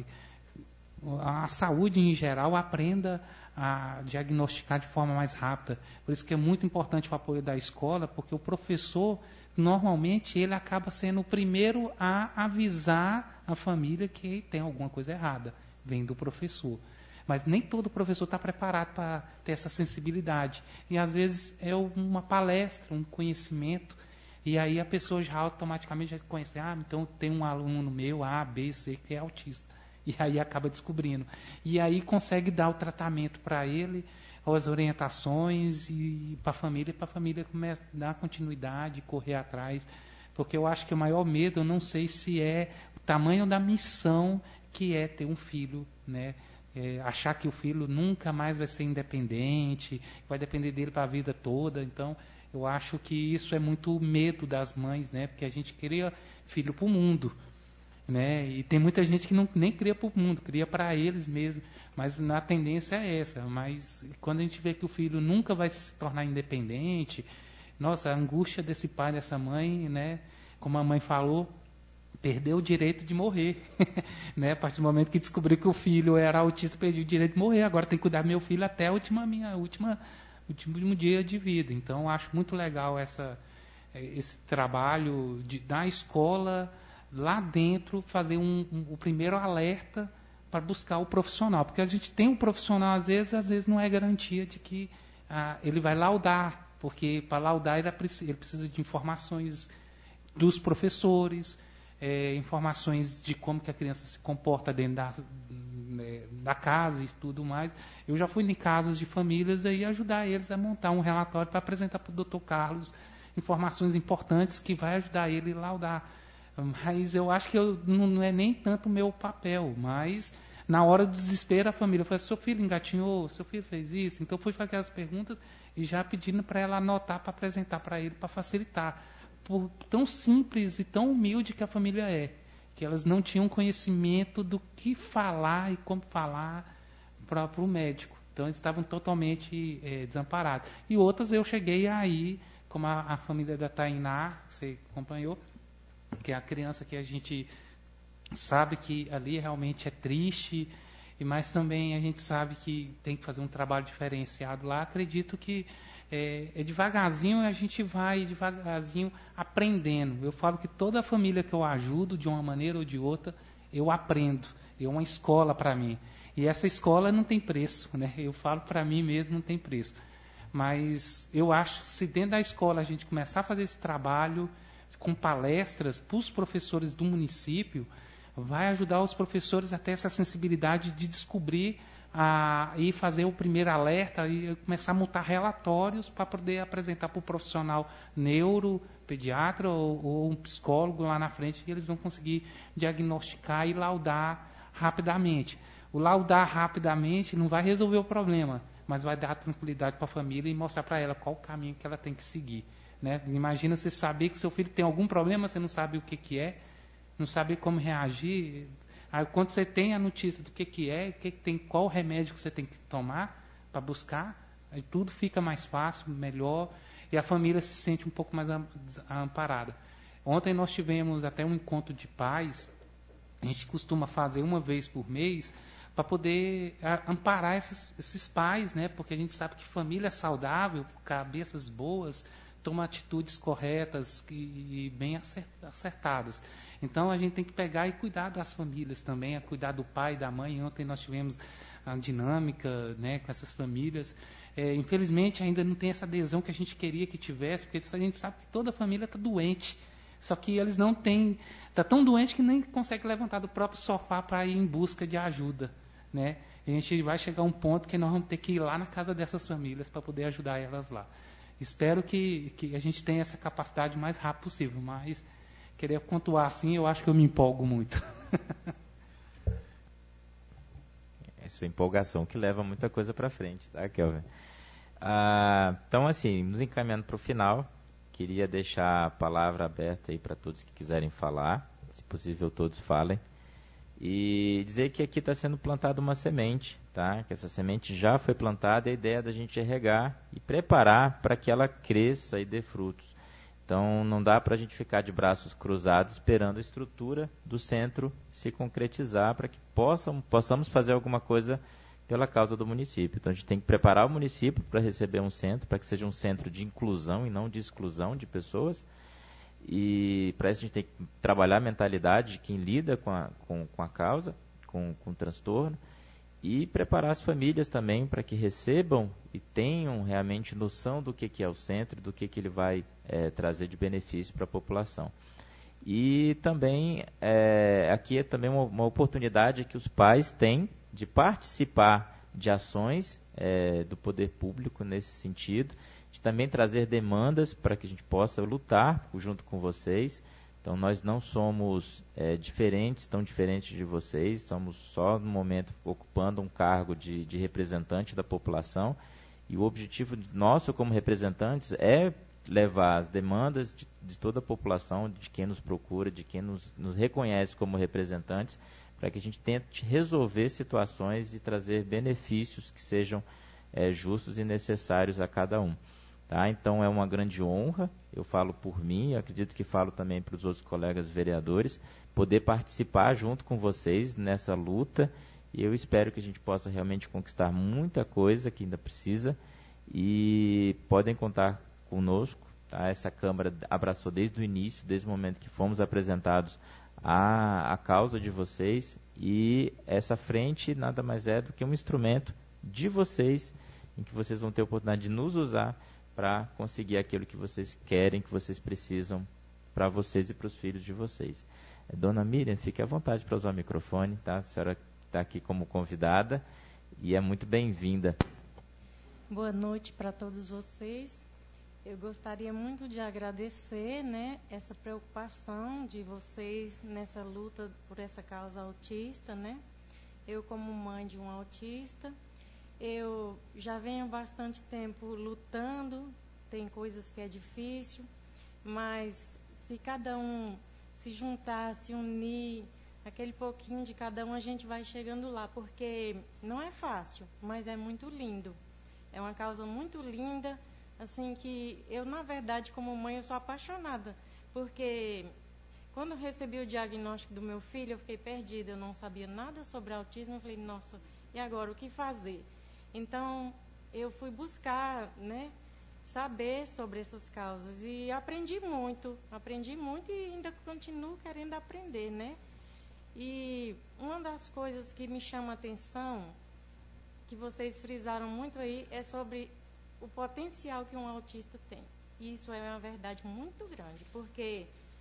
a saúde em geral aprenda a diagnosticar de forma mais rápida. Por isso que é muito importante o apoio da escola, porque o professor, normalmente, ele acaba sendo o primeiro a avisar a família que tem alguma coisa errada, vem do professor. Mas nem todo professor está preparado para ter essa sensibilidade. E, às vezes, é uma palestra, um conhecimento, e aí a pessoa já automaticamente já conhece, então tem um aluno meu, A, B, C, que é autista. E aí acaba descobrindo. E aí consegue dar o tratamento para ele, as orientações, e para a família começa a dar continuidade, correr atrás. Porque eu acho que o maior medo, eu não sei se é o tamanho da missão que é ter um filho, né? Achar que o filho nunca mais vai ser independente, vai depender dele para a vida toda. Então, eu acho que isso é muito medo das mães, né? Porque a gente cria filho para o mundo, né? E tem muita gente que nem cria para o mundo, cria para eles mesmos. Mas a tendência é essa. Mas quando a gente vê que o filho nunca vai se tornar independente, nossa, a angústia desse pai, dessa mãe, né? Como a mãe falou, perdeu o direito de morrer, né? A partir do momento que descobriu que o filho era autista, perdeu o direito de morrer. Agora tem que cuidar do meu filho até o último dia de vida. Então, acho muito legal esse trabalho da escola lá dentro, fazer o primeiro alerta para buscar o profissional. Porque a gente tem um profissional, às vezes não é garantia de que ele vai laudar, porque para laudar ele precisa de informações dos professores, informações de como que a criança se comporta dentro da casa e tudo mais. Eu já fui em casas de famílias e ajudar eles a montar um relatório para apresentar para o Dr. Carlos informações importantes que vai ajudar ele a laudar. Mas eu acho que não é nem tanto o meu papel, mas na hora do desespero a família fala, seu filho engatinhou, seu filho fez isso. Então eu fui fazer as perguntas e já pedindo para ela anotar para apresentar para ele, para facilitar. Por tão simples e tão humilde que a família é, que elas não tinham conhecimento do que falar e como falar para o médico. Então, eles estavam totalmente desamparados. E outras eu cheguei aí, como a família da Tainá, que você acompanhou, que é a criança que a gente sabe que ali realmente é triste, mas também a gente sabe que tem que fazer um trabalho diferenciado lá. Acredito que devagarzinho a gente vai devagarzinho aprendendo. Eu falo que toda família que eu ajudo de uma maneira ou de outra, eu aprendo. É uma escola para mim. E essa escola não tem preço, né? Eu falo para mim mesmo, não tem preço. Mas eu acho que se dentro da escola a gente começar a fazer esse trabalho com palestras para os professores do município, vai ajudar os professores a ter essa sensibilidade de descobrir e fazer o primeiro alerta e começar a montar relatórios para poder apresentar para o profissional pediatra ou um psicólogo lá na frente, e eles vão conseguir diagnosticar e laudar rapidamente. O laudar rapidamente não vai resolver o problema, mas vai dar tranquilidade para a família e mostrar para ela qual o caminho que ela tem que seguir. Né? Imagina você saber que seu filho tem algum problema, você não sabe o que é, não sabe como reagir. Aí, quando você tem a notícia do que é, qual o remédio que você tem que tomar para buscar, aí tudo fica mais fácil, melhor, e a família se sente um pouco mais amparada. Ontem nós tivemos até um encontro de pais, a gente costuma fazer uma vez por mês, para poder amparar esses pais, né? Porque a gente sabe que família saudável, cabeças boas, toma atitudes corretas e bem acertadas. Então, a gente tem que pegar e cuidar das famílias também, cuidar do pai e da mãe. Ontem nós tivemos a dinâmica, né, com essas famílias. Infelizmente, ainda não tem essa adesão que a gente queria que tivesse, porque a gente sabe que toda família está doente. Só que eles não têm... Está tão doente que nem consegue levantar do próprio sofá para ir em busca de ajuda. Né? A gente vai chegar a um ponto que nós vamos ter que ir lá na casa dessas famílias para poder ajudar elas lá. Espero que a gente tenha essa capacidade o mais rápido possível, mas querer pontuar assim, eu acho que eu me empolgo muito. Essa empolgação que leva muita coisa para frente, tá, Kelvin? Então, assim, nos encaminhando para o final, queria deixar a palavra aberta aí para todos que quiserem falar, se possível todos falem, e dizer que aqui está sendo plantada uma semente, tá? Que essa semente já foi plantada, e a ideia é da gente regar e preparar para que ela cresça e dê frutos. Então, não dá para a gente ficar de braços cruzados esperando a estrutura do centro se concretizar para que possamos fazer alguma coisa pela causa do município. Então, a gente tem que preparar o município para receber um centro, para que seja um centro de inclusão e não de exclusão de pessoas. E para isso a gente tem que trabalhar a mentalidade de quem lida com a causa, com o transtorno, e preparar as famílias também para que recebam e tenham realmente noção do que é o centro, do que ele vai trazer de benefício para a população. E também, aqui é também uma oportunidade que os pais têm de participar de ações do poder público nesse sentido, de também trazer demandas para que a gente possa lutar junto com vocês. Então, nós não somos tão diferentes de vocês, estamos só, no momento, ocupando um cargo de representante da população, e o objetivo nosso como representantes é levar as demandas de toda a população, de quem nos procura, de quem nos reconhece como representantes, para que a gente tente resolver situações e trazer benefícios que sejam justos e necessários a cada um. Tá? Então, é uma grande honra, eu falo por mim, acredito que falo também para os outros colegas vereadores, poder participar junto com vocês nessa luta, e eu espero que a gente possa realmente conquistar muita coisa que ainda precisa, e podem contar conosco. Tá? Essa Câmara abraçou desde o início, desde o momento que fomos apresentados a causa de vocês, e essa frente nada mais é do que um instrumento de vocês, em que vocês vão ter a oportunidade de nos usar para conseguir aquilo que vocês querem, que vocês precisam para vocês e para os filhos de vocês. Dona Miriam, fique à vontade para usar o microfone, tá? A senhora está aqui como convidada e é muito bem-vinda. Boa noite para todos vocês. Eu gostaria muito de agradecer, né, essa preocupação de vocês nessa luta por essa causa autista, né? Eu, como mãe de um autista, eu já venho há bastante tempo lutando, tem coisas que é difícil, mas se cada um se juntar, se unir, aquele pouquinho de cada um, a gente vai chegando lá, porque não é fácil, mas é muito lindo. É uma causa muito linda, assim, que eu, na verdade, como mãe, eu sou apaixonada, porque quando eu recebi o diagnóstico do meu filho, eu fiquei perdida, eu não sabia nada sobre autismo, eu falei, nossa, e agora, o que fazer? Então, eu fui buscar, né, saber sobre essas causas e aprendi muito e ainda continuo querendo aprender, né? E uma das coisas que me chama a atenção, que vocês frisaram muito aí, é sobre o potencial que um autista tem. E isso é uma verdade muito grande, porque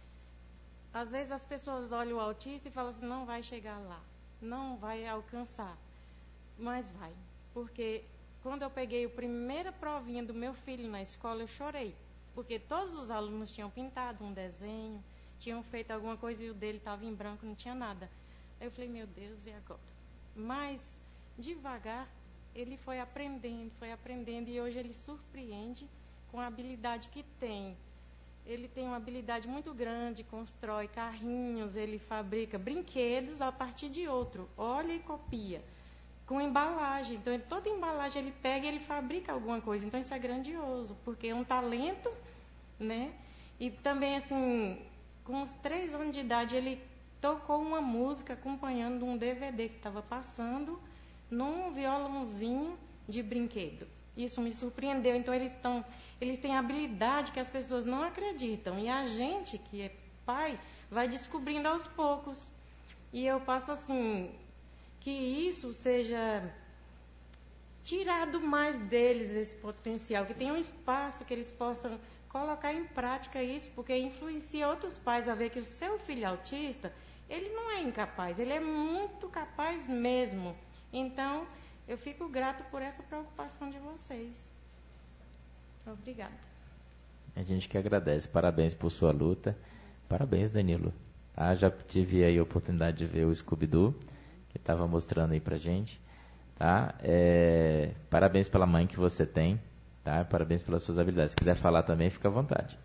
às vezes as pessoas olham o autista e falam assim, não vai chegar lá, não vai alcançar, mas vai. Porque quando eu peguei a primeira provinha do meu filho na escola, eu chorei. Porque todos os alunos tinham pintado um desenho, tinham feito alguma coisa e o dele estava em branco, não tinha nada. Aí eu falei, meu Deus, e agora? Mas, devagar, ele foi aprendendo, e hoje ele surpreende com a habilidade que tem. Ele tem uma habilidade muito grande, constrói carrinhos, ele fabrica brinquedos a partir de outro. Olha e copia. Com embalagem. Então, toda embalagem ele pega e ele fabrica alguma coisa. Então, isso é grandioso, porque é um talento, né? E também, assim, com uns 3 anos de idade, ele tocou uma música acompanhando um DVD que estava passando num violãozinho de brinquedo. Isso me surpreendeu. Então, eles têm habilidade que as pessoas não acreditam. E a gente, que é pai, vai descobrindo aos poucos. E eu passo assim, que isso seja tirado mais deles, esse potencial, que tenha um espaço que eles possam colocar em prática isso, porque influencia outros pais a ver que o seu filho autista, ele não é incapaz, ele é muito capaz mesmo. Então, eu fico grata por essa preocupação de vocês. Obrigada. A gente que agradece. Parabéns por sua luta. Parabéns, Danilo. Ah, já tive aí a oportunidade de ver o Scooby-Doo, que estava mostrando aí pra gente. Tá? Parabéns pela mãe que você tem. Tá? Parabéns pelas suas habilidades. Se quiser falar também, fica à vontade.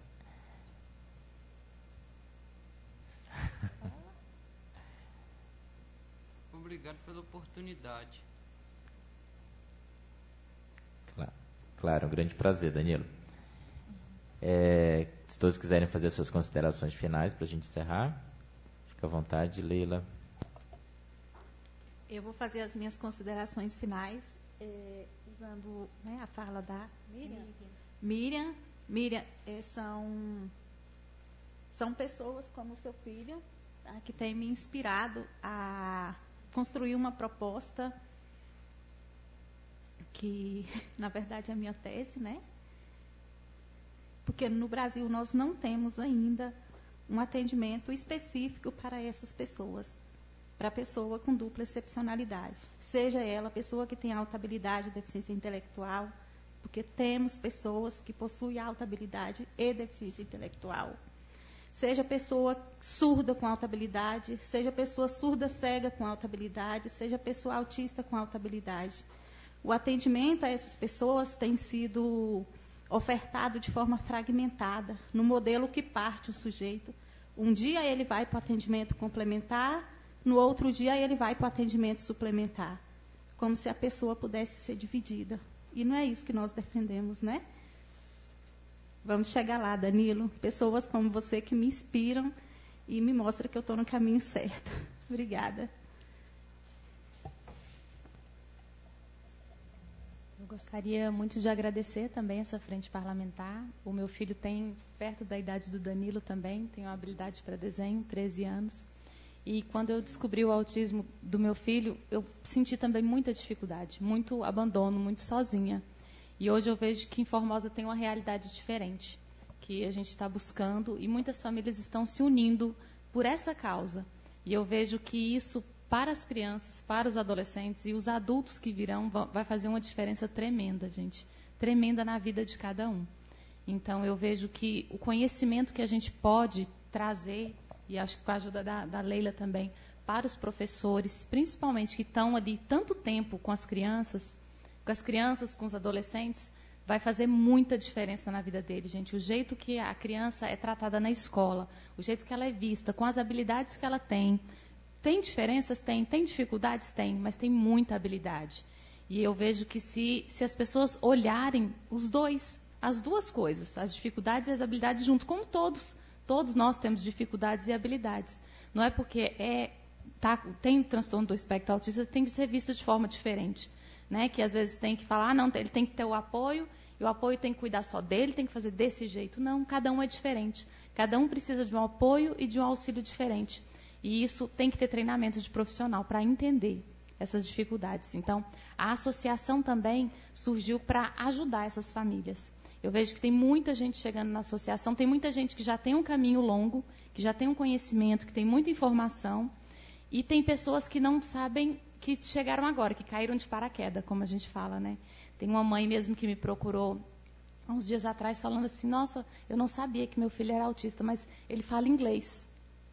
Obrigado pela oportunidade. Claro, um grande prazer, Danilo. Se todos quiserem fazer suas considerações finais para a gente encerrar, fica à vontade, Leila. Eu vou fazer as minhas considerações finais, usando, né, a fala da Miriam. Miriam, são pessoas como o seu filho, tá, que tem me inspirado a construir uma proposta que, na verdade, é a minha tese, né? Porque no Brasil nós não temos ainda um atendimento específico para essas pessoas, para a pessoa com dupla excepcionalidade. Seja ela a pessoa que tem alta habilidade e deficiência intelectual, porque temos pessoas que possuem alta habilidade e deficiência intelectual. Seja pessoa surda com alta habilidade, seja pessoa surda cega com alta habilidade, seja pessoa autista com alta habilidade. O atendimento a essas pessoas tem sido ofertado de forma fragmentada, no modelo que parte o sujeito. Um dia ele vai para o atendimento complementar, no outro dia ele vai para o atendimento suplementar, como se a pessoa pudesse ser dividida. E não é isso que nós defendemos, né? Vamos chegar lá, Danilo. Pessoas como você que me inspiram e me mostram que eu estou no caminho certo. Obrigada. Eu gostaria muito de agradecer também essa frente parlamentar. O meu filho tem, perto da idade do Danilo também, tem uma habilidade para desenho, 13 anos. E quando eu descobri o autismo do meu filho, eu senti também muita dificuldade, muito abandono, muito sozinha. E hoje eu vejo que em Formosa tem uma realidade diferente, que a gente está buscando, e muitas famílias estão se unindo por essa causa. E eu vejo que isso, para as crianças, para os adolescentes e os adultos que virão, vai fazer uma diferença tremenda, gente. Tremenda na vida de cada um. Então, eu vejo que o conhecimento que a gente pode trazer, e acho que com a ajuda da Leila também, para os professores, principalmente que estão ali tanto tempo com as crianças, com os adolescentes, vai fazer muita diferença na vida deles, gente. O jeito que a criança é tratada na escola, o jeito que ela é vista, com as habilidades que ela tem. Tem diferenças? Tem. Tem dificuldades? Tem. Mas tem muita habilidade. E eu vejo que se as pessoas olharem as duas coisas, as dificuldades e as habilidades junto, como todos nós temos dificuldades e habilidades. Não é porque tem transtorno do espectro autista, tem que ser visto de forma diferente. Né? Que às vezes tem que falar, não, ele tem que ter o apoio, e o apoio tem que cuidar só dele, tem que fazer desse jeito. Não, cada um é diferente. Cada um precisa de um apoio e de um auxílio diferente. E isso tem que ter treinamento de profissional para entender essas dificuldades. Então, a associação também surgiu para ajudar essas famílias. Eu vejo que tem muita gente chegando na associação, tem muita gente que já tem um caminho longo, que já tem um conhecimento, que tem muita informação, e tem pessoas que não sabem, que chegaram agora, que caíram de paraquedas, como a gente fala, né? Tem uma mãe mesmo que me procurou há uns dias atrás falando assim, nossa, eu não sabia que meu filho era autista, mas ele fala inglês.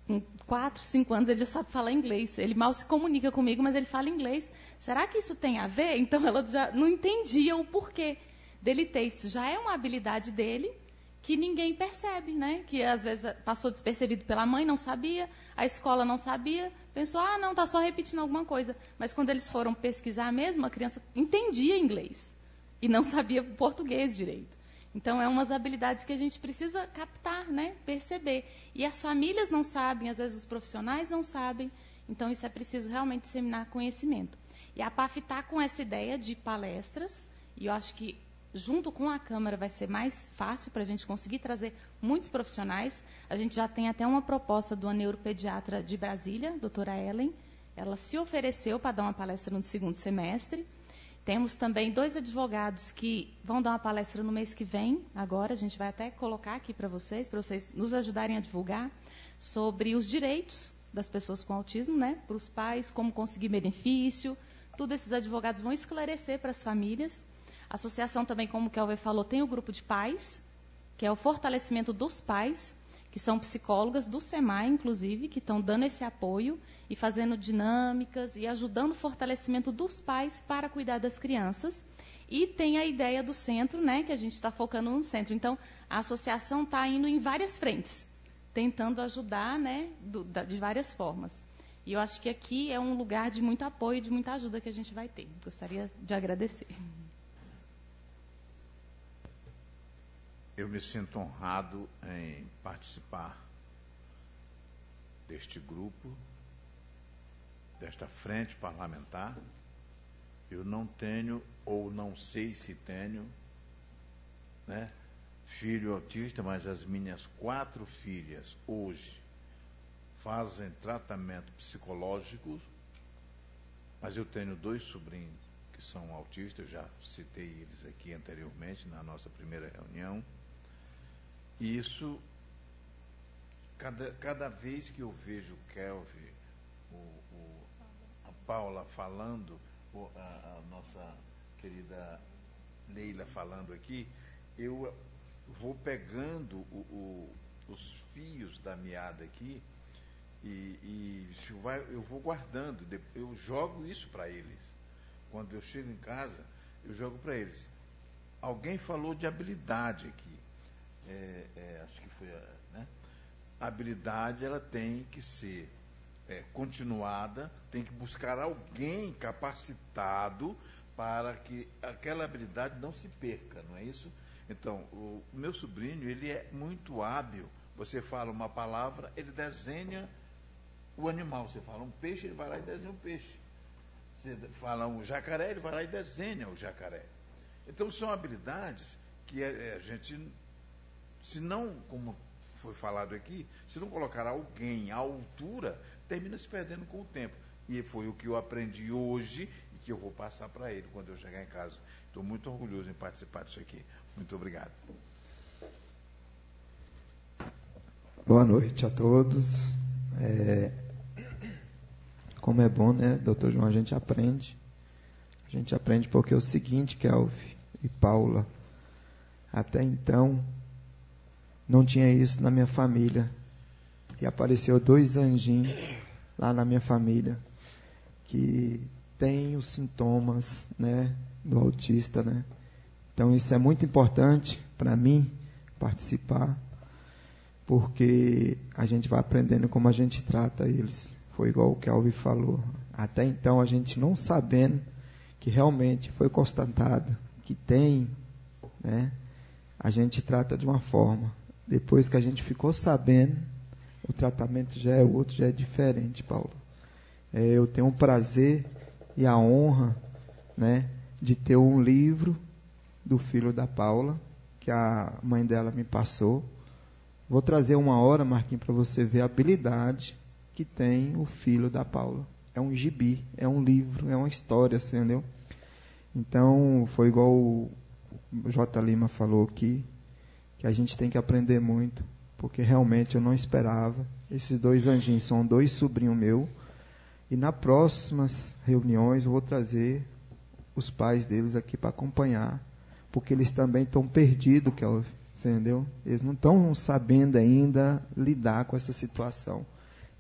com 4, 5 anos, ele já sabe falar inglês. Ele mal se comunica comigo, mas ele fala inglês. Será que isso tem a ver? Então, ela já não entendia o porquê dele ter isso. Já é uma habilidade dele que ninguém percebe, né? Que às vezes passou despercebido pela mãe, não sabia, a escola não sabia, pensou, não, está só repetindo alguma coisa. Mas quando eles foram pesquisar mesmo, a criança entendia inglês e não sabia português direito. Então, é umas habilidades que a gente precisa captar, né? Perceber. E as famílias não sabem, às vezes os profissionais não sabem. Então, isso é preciso realmente disseminar conhecimento. E a PAF está com essa ideia de palestras, e eu acho que junto com a Câmara vai ser mais fácil para a gente conseguir trazer muitos profissionais. A gente já tem até uma proposta de uma neuropediatra de Brasília, doutora Ellen. Ela se ofereceu para dar uma palestra no 2º semestre. Temos também 2 advogados que vão dar uma palestra no mês que vem, agora. A gente vai até colocar aqui para vocês nos ajudarem a divulgar, sobre os direitos das pessoas com autismo, né, para os pais, como conseguir benefício. Tudo esses advogados vão esclarecer para as famílias. A associação também, como o Kelvin falou, tem o grupo de pais, que é o fortalecimento dos pais, que são psicólogas do SEMAI, inclusive, que estão dando esse apoio e fazendo dinâmicas e ajudando o fortalecimento dos pais para cuidar das crianças. E tem a ideia do centro, né, que a gente está focando no centro. Então, a associação está indo em várias frentes, tentando ajudar, né, de várias formas. E eu acho que aqui é um lugar de muito apoio e de muita ajuda que a gente vai ter. Gostaria de agradecer. Eu me sinto honrado em participar deste grupo, desta frente parlamentar. Eu não tenho, ou não sei se tenho, né, filho autista, mas as minhas 4 filhas hoje fazem tratamento psicológico, mas eu tenho 2 sobrinhos que são autistas, já citei eles aqui anteriormente na nossa primeira reunião. E isso, cada vez que eu vejo o Kelvin, a Paula falando, a nossa querida Leila falando aqui, eu vou pegando os fios da meada aqui e eu vou guardando, eu jogo isso para eles. Quando eu chego em casa, eu jogo para eles. Alguém falou de habilidade aqui. Acho que foi, né? A habilidade, ela tem que ser continuada, tem que buscar alguém capacitado para que aquela habilidade não se perca, não é isso? Então, o meu sobrinho, ele é muito hábil. Você fala uma palavra, ele desenha o animal. Você fala um peixe, ele vai lá e desenha um peixe. Você fala um jacaré, ele vai lá e desenha o jacaré. Então, são habilidades que a gente, se não, como foi falado aqui, se não colocar alguém à altura, termina se perdendo com o tempo. E foi o que eu aprendi hoje e que eu vou passar para ele quando eu chegar em casa. Estou muito orgulhoso em participar disso aqui. Muito obrigado. Boa noite a todos. Como é bom, né, doutor João, a gente aprende. A gente aprende porque é o seguinte, Kelvin e Paula, até então não tinha isso na minha família. E apareceu 2 anjinhos lá na minha família que tem os sintomas, né, do autista, né? Então isso é muito importante para mim participar, porque a gente vai aprendendo como a gente trata eles. Foi igual o Kelvin falou. Até então a gente não sabendo que realmente foi constatado que tem, né, a gente trata de uma forma. Depois que a gente ficou sabendo, o tratamento já é outro, já é diferente, Paulo. Eu tenho o prazer e a honra, né, de ter um livro do filho da Paula, que a mãe dela me passou. Vou trazer uma hora, Marquinhos, para você ver a habilidade que tem o filho da Paula. É um gibi, é um livro, é uma história, entendeu? Então, foi igual o J. Lima falou aqui, que a gente tem que aprender muito, porque realmente eu não esperava. Esses 2 anjinhos são 2 sobrinhos meus, e nas próximas reuniões eu vou trazer os pais deles aqui para acompanhar, porque eles também estão perdidos, entendeu? Eles não estão sabendo ainda lidar com essa situação.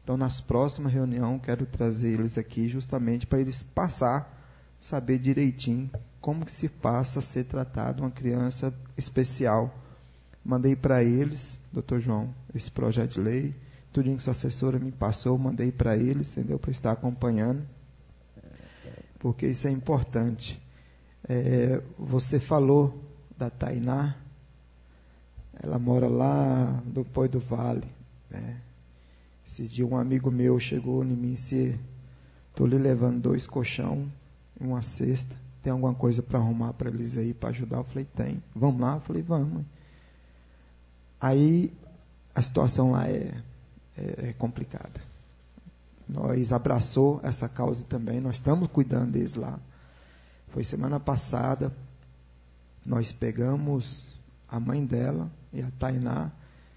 Então, nas próximas reuniões, quero trazer eles aqui justamente para eles saber direitinho como que se passa a ser tratado uma criança especial. Mandei para eles, doutor João, esse projeto de lei, tudinho que sua assessora me passou, mandei para eles, entendeu? Para estar acompanhando, porque isso é importante. Você falou da Tainá, ela mora lá no Poi do Vale, né? Esses dias um amigo meu chegou em mim e disse: estou lhe levando 2 colchão e uma cesta, tem alguma coisa para arrumar para eles aí, para ajudar? Eu falei: tem. Vamos lá? Eu falei: vamos. Aí a situação lá é complicada. Nós abraçou essa causa também, nós estamos cuidando deles lá. Foi semana passada, nós pegamos a mãe dela e a Tainá,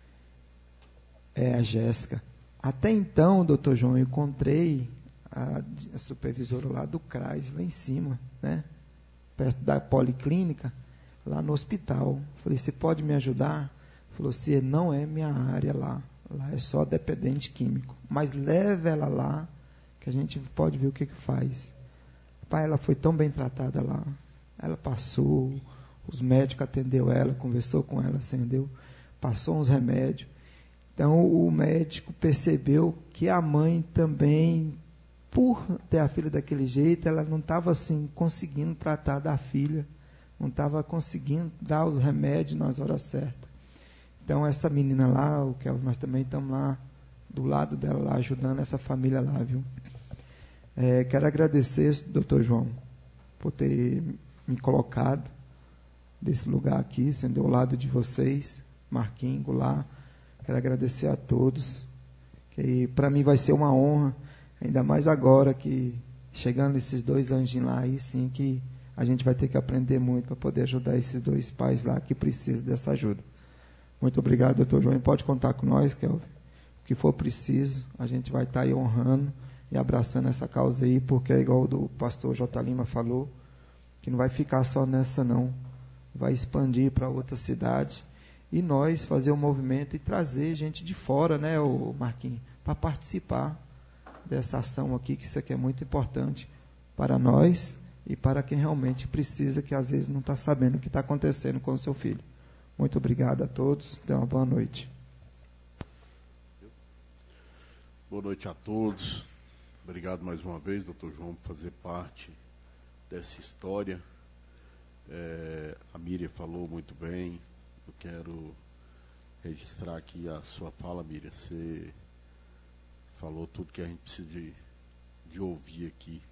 a Jéssica. Até então, doutor João, eu encontrei a supervisora lá do CRAS, lá em cima, né? Perto da policlínica, lá no hospital. Falei: você pode me ajudar? Falou: se não é minha área lá é só dependente químico, mas leve ela lá, que a gente pode ver o que faz. Pai, ela foi tão bem tratada lá, ela passou, os médicos atendeu ela, conversou com ela, acendeu, passou uns remédios. Então o médico percebeu que a mãe também, por ter a filha daquele jeito, ela não estava assim conseguindo tratar da filha, não estava conseguindo dar os remédios nas horas certas. Então essa menina lá, nós também estamos lá do lado dela, lá, ajudando essa família lá, viu? Quero agradecer, doutor João, por ter me colocado desse lugar aqui, sendo ao lado de vocês, Marquinhos, Goulart. Quero agradecer a todos, que para mim vai ser uma honra, ainda mais agora que chegando esses 2 anjinhos lá, aí sim que a gente vai ter que aprender muito para poder ajudar esses 2 pais lá que precisam dessa ajuda. Muito obrigado, doutor João. Pode contar com nós, que o que for preciso, a gente vai estar aí honrando e abraçando essa causa aí, porque é igual o do pastor J. Lima falou, que não vai ficar só nessa não, vai expandir para outra cidade, e nós fazer um movimento e trazer gente de fora, né, o Marquinhos, para participar dessa ação aqui, que isso aqui é muito importante para nós e para quem realmente precisa, que às vezes não está sabendo o que está acontecendo com o seu filho. Muito obrigado a todos, tenham uma boa noite. Boa noite a todos. Obrigado mais uma vez, doutor João, por fazer parte dessa história. A Miriam falou muito bem. Eu quero registrar aqui a sua fala, Miriam. Você falou tudo que a gente precisa de ouvir aqui.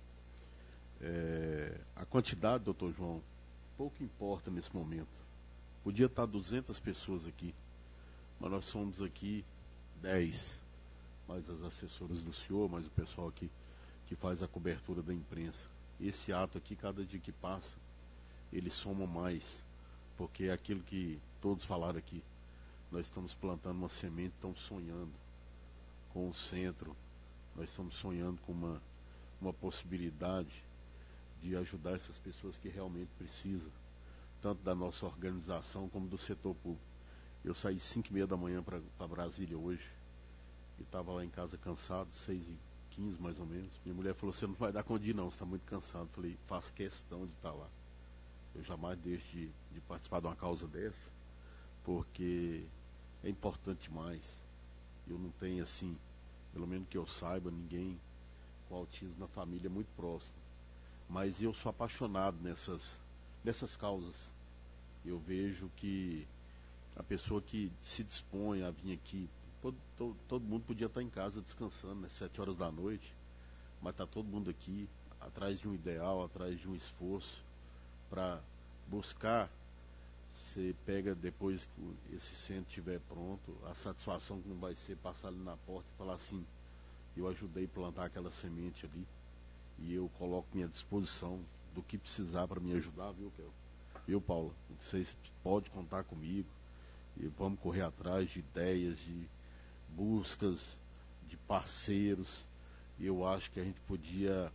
A quantidade, doutor João, pouco importa nesse momento. Podia estar 200 pessoas aqui, mas nós somos aqui 10, mais as assessoras do senhor, mais o pessoal aqui que faz a cobertura da imprensa. Esse ato aqui, cada dia que passa, ele soma mais, porque é aquilo que todos falaram aqui, nós estamos plantando uma semente, estamos sonhando com o centro, nós estamos sonhando com uma possibilidade de ajudar essas pessoas que realmente precisam, tanto da nossa organização como do setor público. Eu saí 5h30 da manhã para Brasília hoje, e estava lá em casa cansado, 6h15 mais ou menos. Minha mulher falou: você não vai dar conta de ir não, você está muito cansado. Eu falei: faço questão de estar lá. Eu jamais deixo de participar de uma causa dessa, porque é importante demais. Eu não tenho, assim, pelo menos que eu saiba, ninguém com autismo na família muito próximo. Mas eu sou apaixonado nessas causas. Eu vejo que a pessoa que se dispõe a vir aqui, todo mundo podia estar em casa descansando, né, 7 horas da noite, mas está todo mundo aqui, atrás de um ideal, atrás de um esforço, para buscar. Você pega depois que esse centro estiver pronto, a satisfação que não vai ser passar ali na porta e falar assim: eu ajudei a plantar aquela semente ali, e eu coloco minha disposição do que precisar para me ajudar, viu, Paula? Vocês podem contar comigo, e vamos correr atrás de ideias, de buscas, de parceiros. Eu acho que a gente podia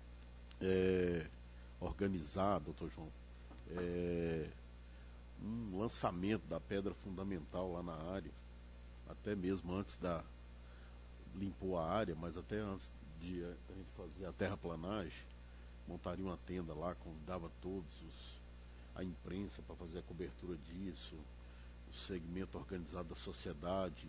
organizar, doutor João, um lançamento da pedra fundamental lá na área, até mesmo antes limpou a área, mas até antes de a gente fazer a terraplanagem, montaria uma tenda lá, convidava todos a imprensa para fazer a cobertura disso, o segmento organizado da sociedade,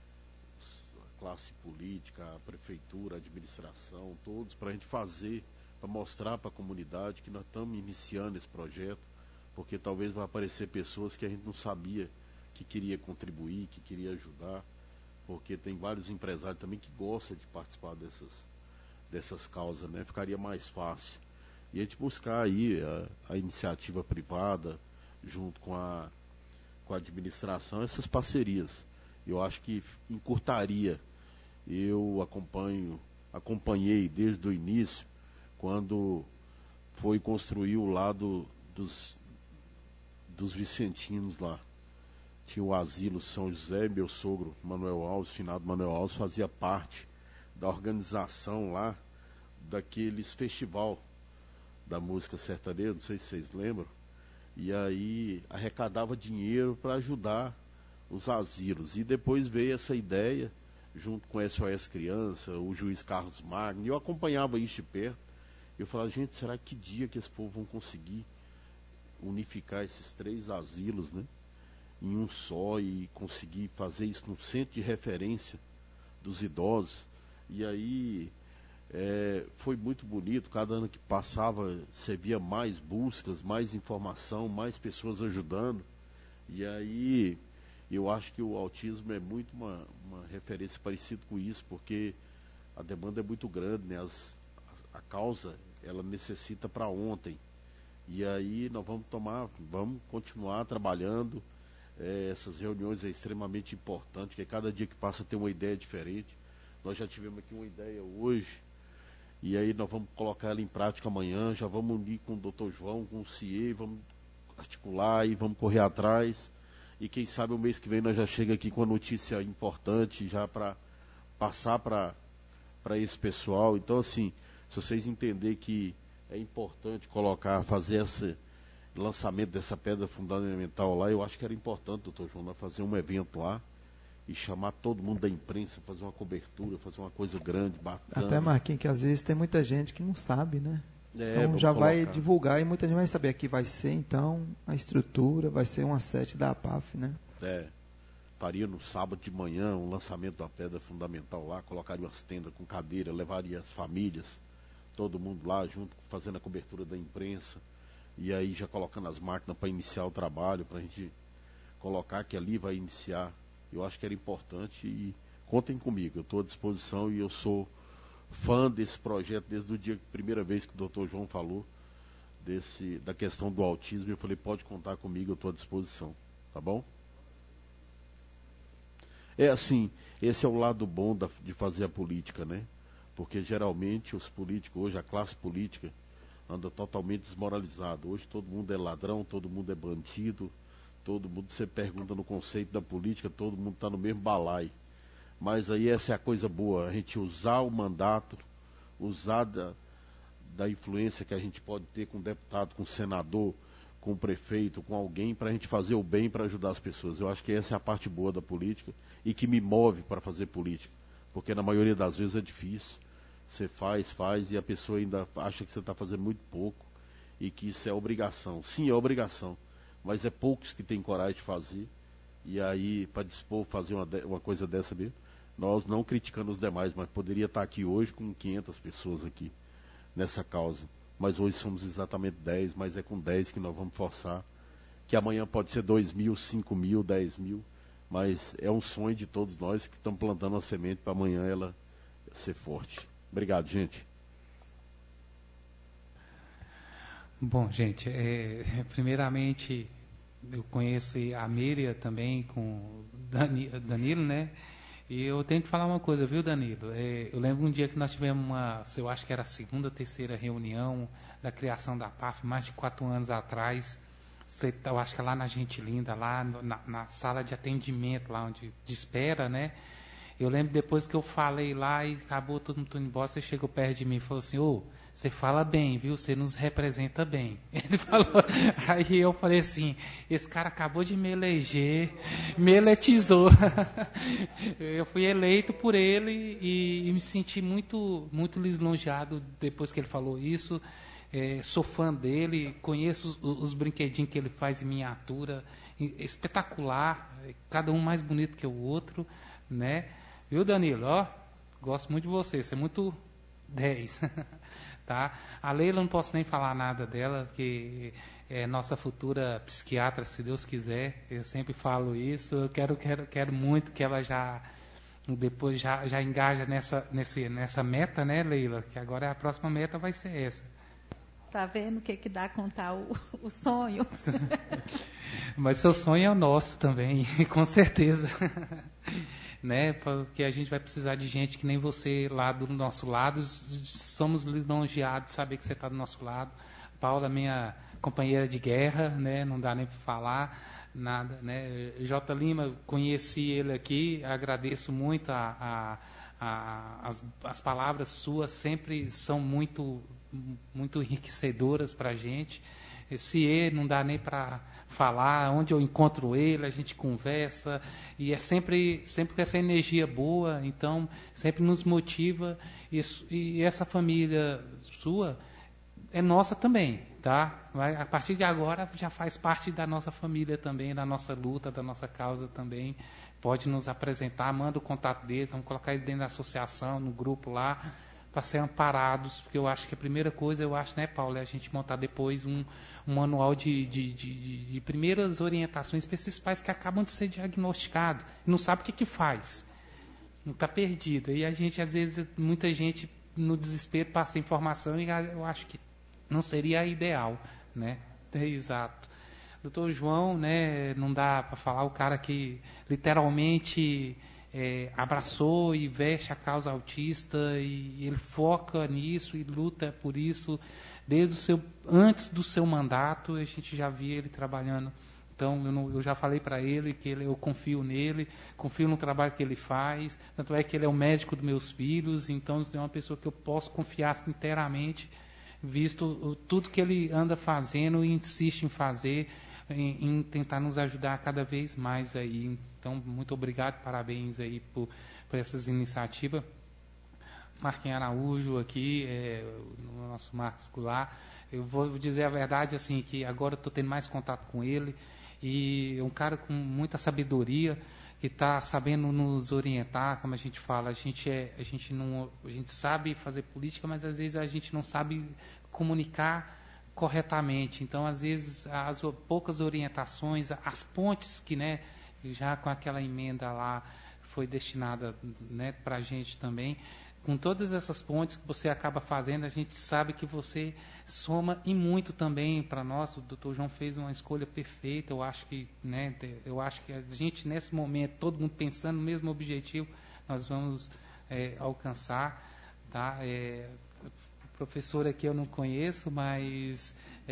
a classe política, a prefeitura, a administração, todos, para a gente fazer, para mostrar para a comunidade que nós estamos iniciando esse projeto, porque talvez vai aparecer pessoas que a gente não sabia que queria contribuir, que queria ajudar, porque tem vários empresários também que gostam de participar dessas causas, né? Ficaria mais fácil. E a gente buscar aí a iniciativa privada, junto com a administração, essas parcerias. Eu acho que encurtaria. Eu acompanhei desde o início, quando foi construir o lado dos vicentinos lá. Tinha o Asilo São José, meu sogro Manuel Alves, finado Manuel Alves, fazia parte da organização lá, daqueles festival da música sertaneja, não sei se vocês lembram, e aí arrecadava dinheiro para ajudar os asilos. E depois veio essa ideia, junto com a SOS Criança, o juiz Carlos Magno, e eu acompanhava isso de perto. Eu falava, gente, será que dia que esse povo vão conseguir unificar esses 3 asilos, né, em um só, e conseguir fazer isso no centro de referência dos idosos? E aí foi muito bonito. Cada ano que passava você via mais buscas, mais informação, mais pessoas ajudando. E aí eu acho que o autismo é muito uma referência parecida com isso, porque a demanda é muito grande, né? A causa, ela necessita para ontem. E aí nós vamos continuar trabalhando. Essas reuniões é extremamente importante, porque cada dia que passa tem uma ideia diferente. Nós já tivemos aqui uma ideia hoje, e aí nós vamos colocar ela em prática amanhã, já vamos unir com o Dr. João, com o CIE, vamos articular e vamos correr atrás. E quem sabe o mês que vem nós já chega aqui com uma notícia importante, já para passar para esse pessoal. Então, assim, se vocês entenderem que é importante fazer esse lançamento dessa pedra fundamental lá, eu acho que era importante, doutor João, nós fazer um evento lá e chamar todo mundo da imprensa, fazer uma cobertura, fazer uma coisa grande, bacana. Até, Marquinhos, que às vezes tem muita gente que não sabe, né? Então já vai divulgar e muita gente vai saber que vai ser, então, a estrutura, vai ser uma sede da APAF, né? Faria no sábado de manhã um lançamento da pedra fundamental lá, colocaria umas tendas com cadeira, levaria as famílias, todo mundo lá junto, fazendo a cobertura da imprensa, e aí já colocando as máquinas para iniciar o trabalho, para a gente colocar que ali vai iniciar. Eu acho que era importante e contem comigo, eu estou à disposição e eu sou fã desse projeto desde o dia, primeira vez que o Dr. João falou da questão do autismo. Eu falei, pode contar comigo, eu estou à disposição, tá bom? Assim, esse é o lado bom de fazer a política, né? Porque geralmente os políticos, hoje a classe política anda totalmente desmoralizada. Hoje todo mundo é ladrão, todo mundo é bandido, todo mundo, você pergunta no conceito da política, todo mundo está no mesmo balaio. Mas aí essa é a coisa boa, a gente usar o mandato, usar da influência que a gente pode ter com o deputado, com o senador, com o prefeito, com alguém, para a gente fazer o bem para ajudar as pessoas. Eu acho que essa é a parte boa da política e que me move para fazer política. Porque na maioria das vezes é difícil. Você faz e a pessoa ainda acha que você está fazendo muito pouco e que isso é obrigação. Sim, é obrigação, mas é poucos que têm coragem de fazer. E aí, para dispor, fazer uma coisa dessa mesmo, nós não criticando os demais, mas poderia estar aqui hoje com 500 pessoas aqui nessa causa. Mas hoje somos exatamente 10, mas é com 10 que nós vamos forçar. Que amanhã pode ser 2.000, 5.000, 10.000, mas é um sonho de todos nós que estamos plantando a semente para amanhã ela ser forte. Obrigado, gente. Bom, gente, primeiramente eu conheço a Miriam também com o Danilo, né? E eu tenho que falar uma coisa, viu, Danilo? Eu lembro um dia que nós tivemos eu acho que era a segunda, terceira reunião da criação da PAF, mais de 4 anos atrás. Eu acho que é lá na Gente Linda, lá na sala de atendimento, lá onde de espera, né? Eu lembro depois que eu falei lá e acabou todo mundo indo embora, você chegou perto de mim e falou assim, você fala bem, viu? Você nos representa bem. Ele falou, aí eu falei assim, esse cara acabou de me eleger, me eletizou. Eu fui eleito por ele e me senti muito, muito lisonjeado depois que ele falou isso. Sou fã dele, conheço os brinquedinhos que ele faz em miniatura, espetacular, cada um mais bonito que o outro, né? Viu, Danilo? Gosto muito de você é muito 10. Tá? A Leila, não posso nem falar nada dela, que é nossa futura psiquiatra, se Deus quiser. Eu sempre falo isso. Eu quero muito que ela depois já engaja nessa meta, né, Leila? Que agora a próxima meta vai ser essa. Tá vendo o que dá contar o sonho? Mas seu sonho é o nosso também, com certeza. Né? Porque a gente vai precisar de gente que nem você lá do nosso lado. Somos lisonjeados de saber que você está do nosso lado. Paula, minha companheira de guerra, né? Não dá nem para falar nada, né? J. Lima, conheci ele aqui, agradeço muito as palavras suas, sempre são muito, muito enriquecedoras para a gente. Esse não dá nem para falar, onde eu encontro ele, a gente conversa, e é sempre com essa energia boa, então sempre nos motiva, e essa família sua é nossa também, tá? A partir de agora já faz parte da nossa família também, da nossa luta, da nossa causa também. Pode nos apresentar, manda o contato deles, vamos colocar ele dentro da associação, no grupo lá, para ser amparados, porque eu acho que a primeira coisa, né, Paulo, é a gente montar depois um manual de primeiras orientações para esses pais que acabam de ser diagnosticados, não sabe o que faz, não está perdido. E a gente, às vezes, muita gente no desespero passa informação e eu acho que não seria a ideal, né? Exato. Doutor João, né, não dá para falar, o cara que literalmente abraçou e veste a causa autista, e ele foca nisso e luta por isso antes do seu mandato. A gente já via ele trabalhando. Então eu já falei para ele que eu confio nele, confio no trabalho que ele faz, tanto é que ele é o médico dos meus filhos, então é uma pessoa que eu posso confiar inteiramente, visto tudo que ele anda fazendo e insiste em fazer, em tentar nos ajudar cada vez mais aí. Então, muito obrigado, parabéns aí por essas iniciativas. Marquinhos Araújo aqui, o nosso Marcos Goulart. Eu vou dizer a verdade, assim, que agora eu estou tendo mais contato com ele, e é um cara com muita sabedoria, que está sabendo nos orientar, como a gente fala. A gente sabe fazer política, mas às vezes a gente não sabe comunicar corretamente. Então, às vezes, as poucas orientações, as pontes que, né, já com aquela emenda lá foi destinada, né, para a gente também, com todas essas pontes que você acaba fazendo, a gente sabe que você soma e muito também para nós. O Dr. João fez uma escolha perfeita. Eu acho que, né, a gente, nesse momento, todo mundo pensando no mesmo objetivo, nós vamos alcançar, tá? Professor aqui eu não conheço, mas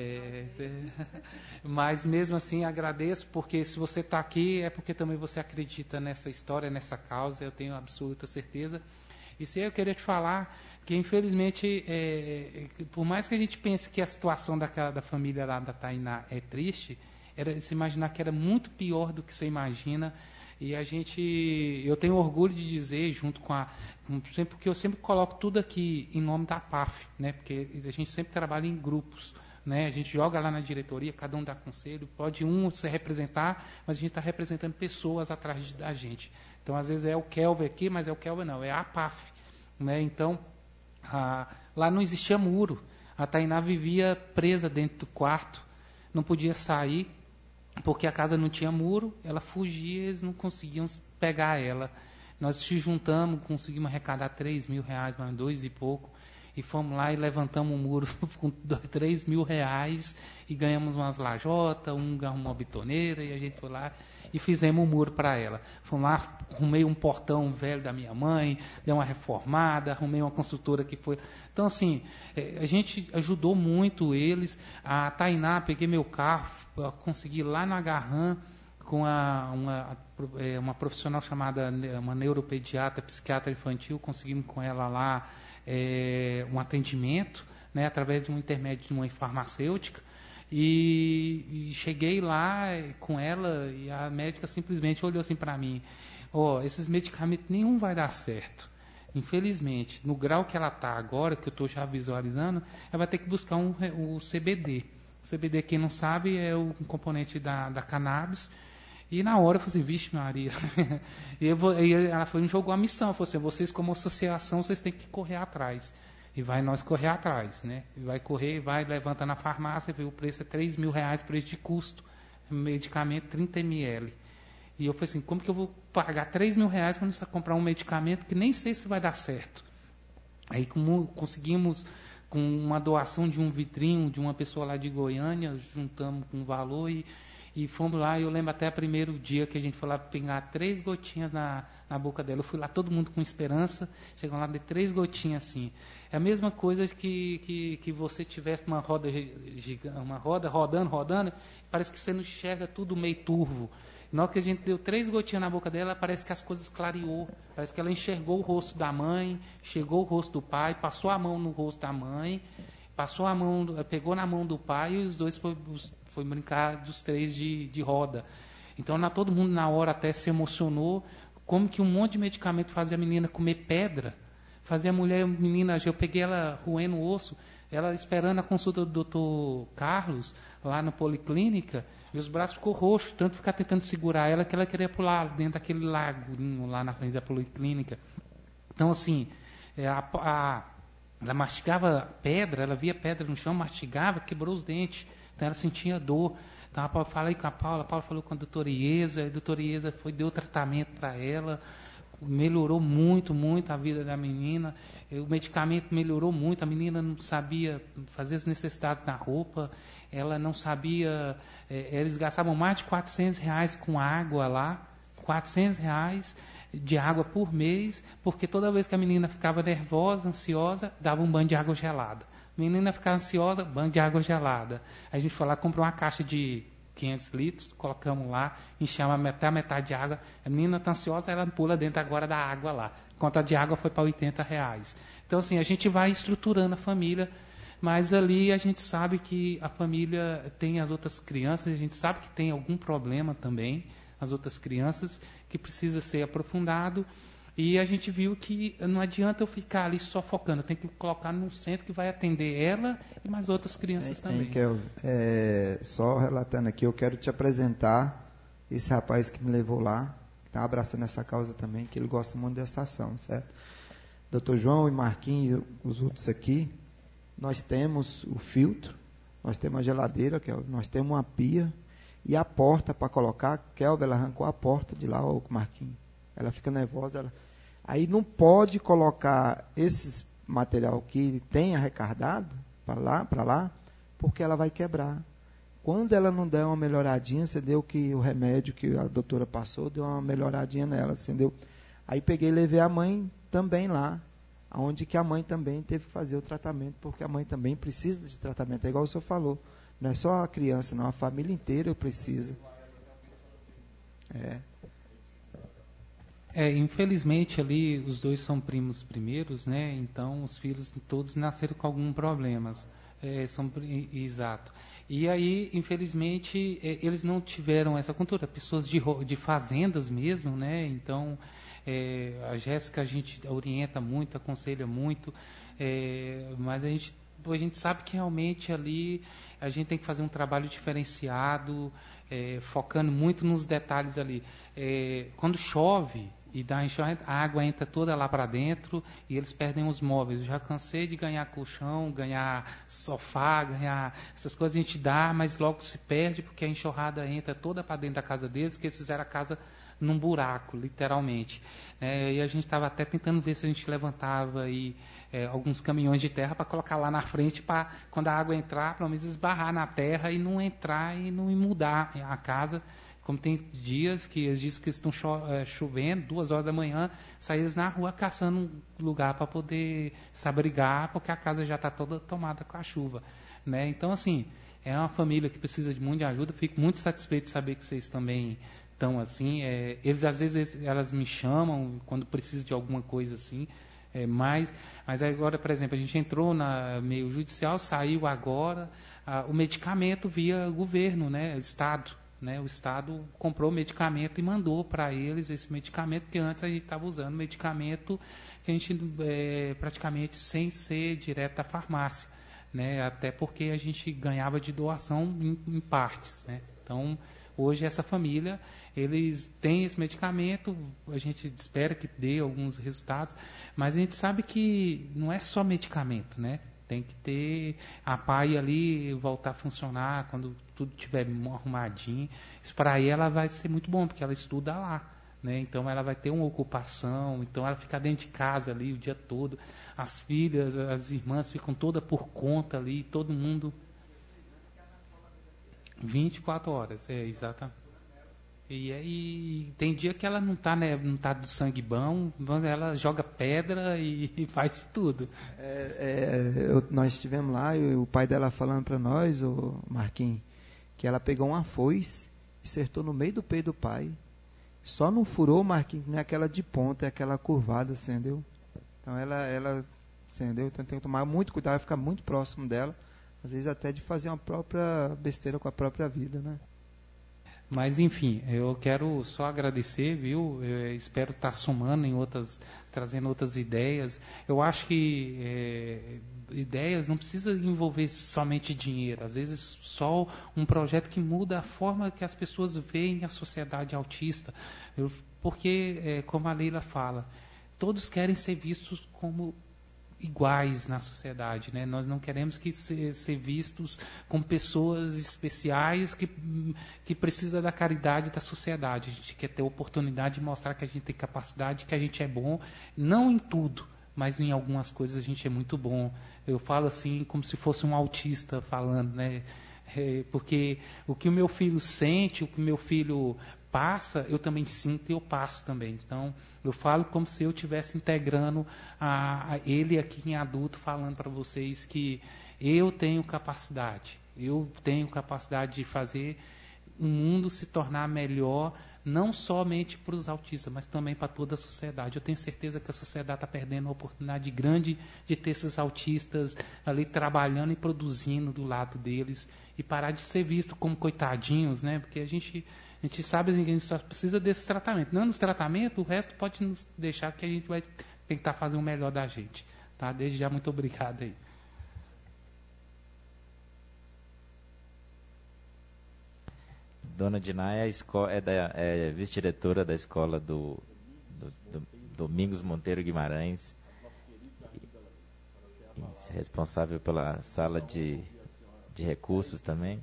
mesmo assim agradeço, porque se você está aqui é porque também você acredita nessa história, nessa causa, eu tenho absoluta certeza. E se eu queria te falar que, infelizmente, por mais que a gente pense que a situação da família lá da Tainá é triste, era se imaginar que era muito pior do que você imagina. E eu tenho orgulho de dizer, junto porque eu sempre coloco tudo aqui em nome da PAF, né? Porque a gente sempre trabalha em grupos, né? A gente joga lá na diretoria, cada um dá conselho, pode se representar, mas a gente está representando pessoas atrás da gente. Então, às vezes é o Kelvin aqui, mas é o Kelvin não, é a PAF, né? Então, lá não existia muro. A Tainá vivia presa dentro do quarto, não podia sair, porque a casa não tinha muro, ela fugia, eles não conseguiam pegar ela. Nós se juntamos, conseguimos arrecadar R$3.000, mais 2 e pouco, e fomos lá e levantamos um muro com R$3.000 e ganhamos umas lajotas, uma bitoneira, e a gente foi lá e fizemos um muro para ela. Fomos lá, arrumei um portão velho da minha mãe, dei uma reformada, arrumei uma construtora que foi... Então, assim, a gente ajudou muito eles. A Tainá, peguei meu carro, consegui lá no Agarram, com uma profissional chamada, uma neuropediatra, psiquiatra infantil, conseguimos com ela lá um atendimento, né, através de um intermédio de uma farmacêutica, e cheguei lá com ela e a médica simplesmente olhou assim para mim: esses medicamentos nenhum vai dar certo. Infelizmente, no grau que ela está agora, que eu estou já visualizando, ela vai ter que buscar o CBD. O CBD, quem não sabe, é um componente da cannabis. E na hora eu falei assim: vixe Maria. E ela foi, jogou a missão. Falou assim: vocês como associação, vocês têm que correr atrás. E vai nós correr atrás, né? E vai correr, levanta na farmácia, vê o preço é R$3.000, preço de custo. Medicamento 30 ml. E eu falei assim: como que eu vou pagar R$3.000 para não comprar um medicamento que nem sei se vai dar certo? Aí conseguimos, com uma doação de um vitrinho de uma pessoa lá de Goiânia, juntamos com um valor e fomos lá. Eu lembro até o primeiro dia que a gente foi lá pegar 3 gotinhas na boca dela. Eu fui lá, todo mundo com esperança. Chegamos lá, de 3 gotinhas assim. É a mesma coisa que você tivesse uma roda rodando, parece que você não enxerga tudo meio turvo. Na hora que a gente deu 3 gotinhas na boca dela, parece que as coisas clareou. Parece que ela enxergou o rosto da mãe, chegou o rosto do pai, passou a mão no rosto da mãe, pegou na mão do pai e os dois foi brincar dos 3 de roda. Então todo mundo na hora até se emocionou. Como que um monte de medicamento fazia a menina comer pedra? Fazia a menina, eu peguei ela roendo o osso, ela esperando a consulta do Dr. Carlos, lá na policlínica, e os braços ficou roxos, tanto ficar tentando segurar ela que ela queria pular dentro daquele lago lá na frente da policlínica. Então, assim, ela mastigava pedra, ela via pedra no chão, mastigava, quebrou os dentes, então ela sentia dor. Então, eu falei com a Paula falou com a doutora Iesa, deu tratamento para ela, melhorou muito, muito a vida da menina. O medicamento melhorou muito, a menina não sabia fazer as necessidades da roupa, ela não sabia, eles gastavam mais de R$400 com água lá, R$400 de água por mês, porque toda vez que a menina ficava nervosa, ansiosa, dava um banho de água gelada. A menina ficava ansiosa, banho de água gelada. A gente foi lá, comprou uma caixa de 500 litros, colocamos lá, enchemos até a metade de água. A menina está ansiosa, ela pula dentro agora da água lá. A conta de água foi para R$80. Então, assim, a gente vai estruturando a família, mas ali a gente sabe que a família tem as outras crianças, a gente sabe que tem algum problema também, as outras crianças, que precisa ser aprofundado. E a gente viu que não adianta eu ficar ali só focando, eu tenho que colocar num centro que vai atender ela e mais outras crianças também. Só relatando aqui, eu quero te apresentar esse rapaz que me levou lá, que está abraçando essa causa também, que ele gosta muito dessa ação, certo? Dr. João e Marquinhos e os outros aqui, nós temos o filtro, nós temos a geladeira, nós temos uma pia e a porta para colocar. Kelvin, ela arrancou a porta de lá, o Marquinhos. Ela fica nervosa, aí não pode colocar esses material que tenha recardado para lá, porque ela vai quebrar. Quando ela não der uma melhoradinha, você deu que o remédio que a doutora passou, deu uma melhoradinha nela, entendeu? Aí peguei e levei a mãe também lá, onde que a mãe também teve que fazer o tratamento, porque a mãe também precisa de tratamento, é igual o senhor falou, não é só a criança, não, a família inteira precisa. Infelizmente ali os dois são primos primeiros, né? Então os filhos todos nasceram com alguns problemas. Exato. E aí, infelizmente, eles não tiveram essa cultura, pessoas de fazendas mesmo, né? Então, a Jéssica a gente orienta muito, aconselha muito, mas a gente sabe que realmente ali a gente tem que fazer um trabalho diferenciado, focando muito nos detalhes ali. Quando chove e dá enxurrada, a água entra toda lá para dentro e eles perdem os móveis. Eu já cansei de ganhar colchão, ganhar sofá, ganhar essas coisas, a gente dá, mas logo se perde porque a enxurrada entra toda para dentro da casa deles, que eles fizeram a casa num buraco, literalmente. E a gente estava até tentando ver se a gente levantava aí, alguns caminhões de terra para colocar lá na frente, para quando a água entrar, pelo menos esbarrar na terra e não entrar e não mudar a casa. Como tem dias que eles dizem que estão chovendo, 2 horas da manhã, saem eles na rua caçando um lugar para poder se abrigar, porque a casa já está toda tomada com a chuva. Né? Então, assim, É uma família que precisa de muita ajuda. Fico muito satisfeito de saber que vocês também estão assim. Às vezes elas me chamam quando precisam de alguma coisa assim. Mas agora, por exemplo, a gente entrou na meio judicial, saiu agora o medicamento via governo, né, Estado. Né, o Estado comprou o medicamento e mandou para eles esse medicamento, porque antes a gente estava usando medicamento que a gente praticamente sem ser direto da farmácia, né, até porque a gente ganhava de doação em partes. Né. Então, hoje essa família, eles têm esse medicamento, a gente espera que dê alguns resultados, mas a gente sabe que não é só medicamento, né? Tem que ter a PAI ali voltar a funcionar quando tudo estiver arrumadinho. Isso para ela vai ser muito bom, porque ela estuda lá, né? Então ela vai ter uma ocupação, então ela fica dentro de casa ali o dia todo. As filhas, as irmãs ficam todas por conta ali, todo mundo 24 horas, exatamente. E tem dia que ela não está, né, não tá do sangue bom, ela joga pedra e faz de tudo. Nós estivemos lá e o pai dela falando para nós, o Marquinhos, que ela pegou uma foice e acertou no meio do peito do pai. Só não furou, Marquinhos, não é aquela de ponta, é aquela curvada, entendeu? Então ela entendeu? Então tem que tomar muito cuidado, vai ficar muito próximo dela, às vezes até de fazer uma própria besteira com a própria vida, né? Mas, enfim, eu quero só agradecer, viu? Eu espero estar somando trazendo outras ideias. Eu acho que ideias não precisa envolver somente dinheiro. Às vezes, só um projeto que muda a forma que as pessoas veem a sociedade autista. Porque, como a Leila fala, todos querem ser vistos como iguais na sociedade, né? Nós não queremos ser vistos como pessoas especiais que precisam da caridade da sociedade. A gente quer ter oportunidade de mostrar que a gente tem capacidade, que a gente é bom, não em tudo, mas em algumas coisas a gente é muito bom. Eu falo assim como se fosse um autista falando, né? Porque o que o meu filho sente, o que o meu filho passa, eu também sinto e eu passo também. Então, eu falo como se eu estivesse integrando a ele aqui em adulto, falando para vocês que eu tenho capacidade de fazer o mundo se tornar melhor, não somente para os autistas, mas também para toda a sociedade. Eu tenho certeza que a sociedade está perdendo uma oportunidade grande de ter esses autistas ali trabalhando e produzindo do lado deles e parar de ser visto como coitadinhos, né? Porque a gente sabe que a gente só precisa desse tratamento. Dando esse tratamento, o resto pode nos deixar que a gente vai tentar fazer o melhor da gente. Tá? Desde já, muito obrigado aí. Dona Dinaia é vice-diretora da escola do Domingos Monteiro Guimarães, responsável pela sala de recursos também.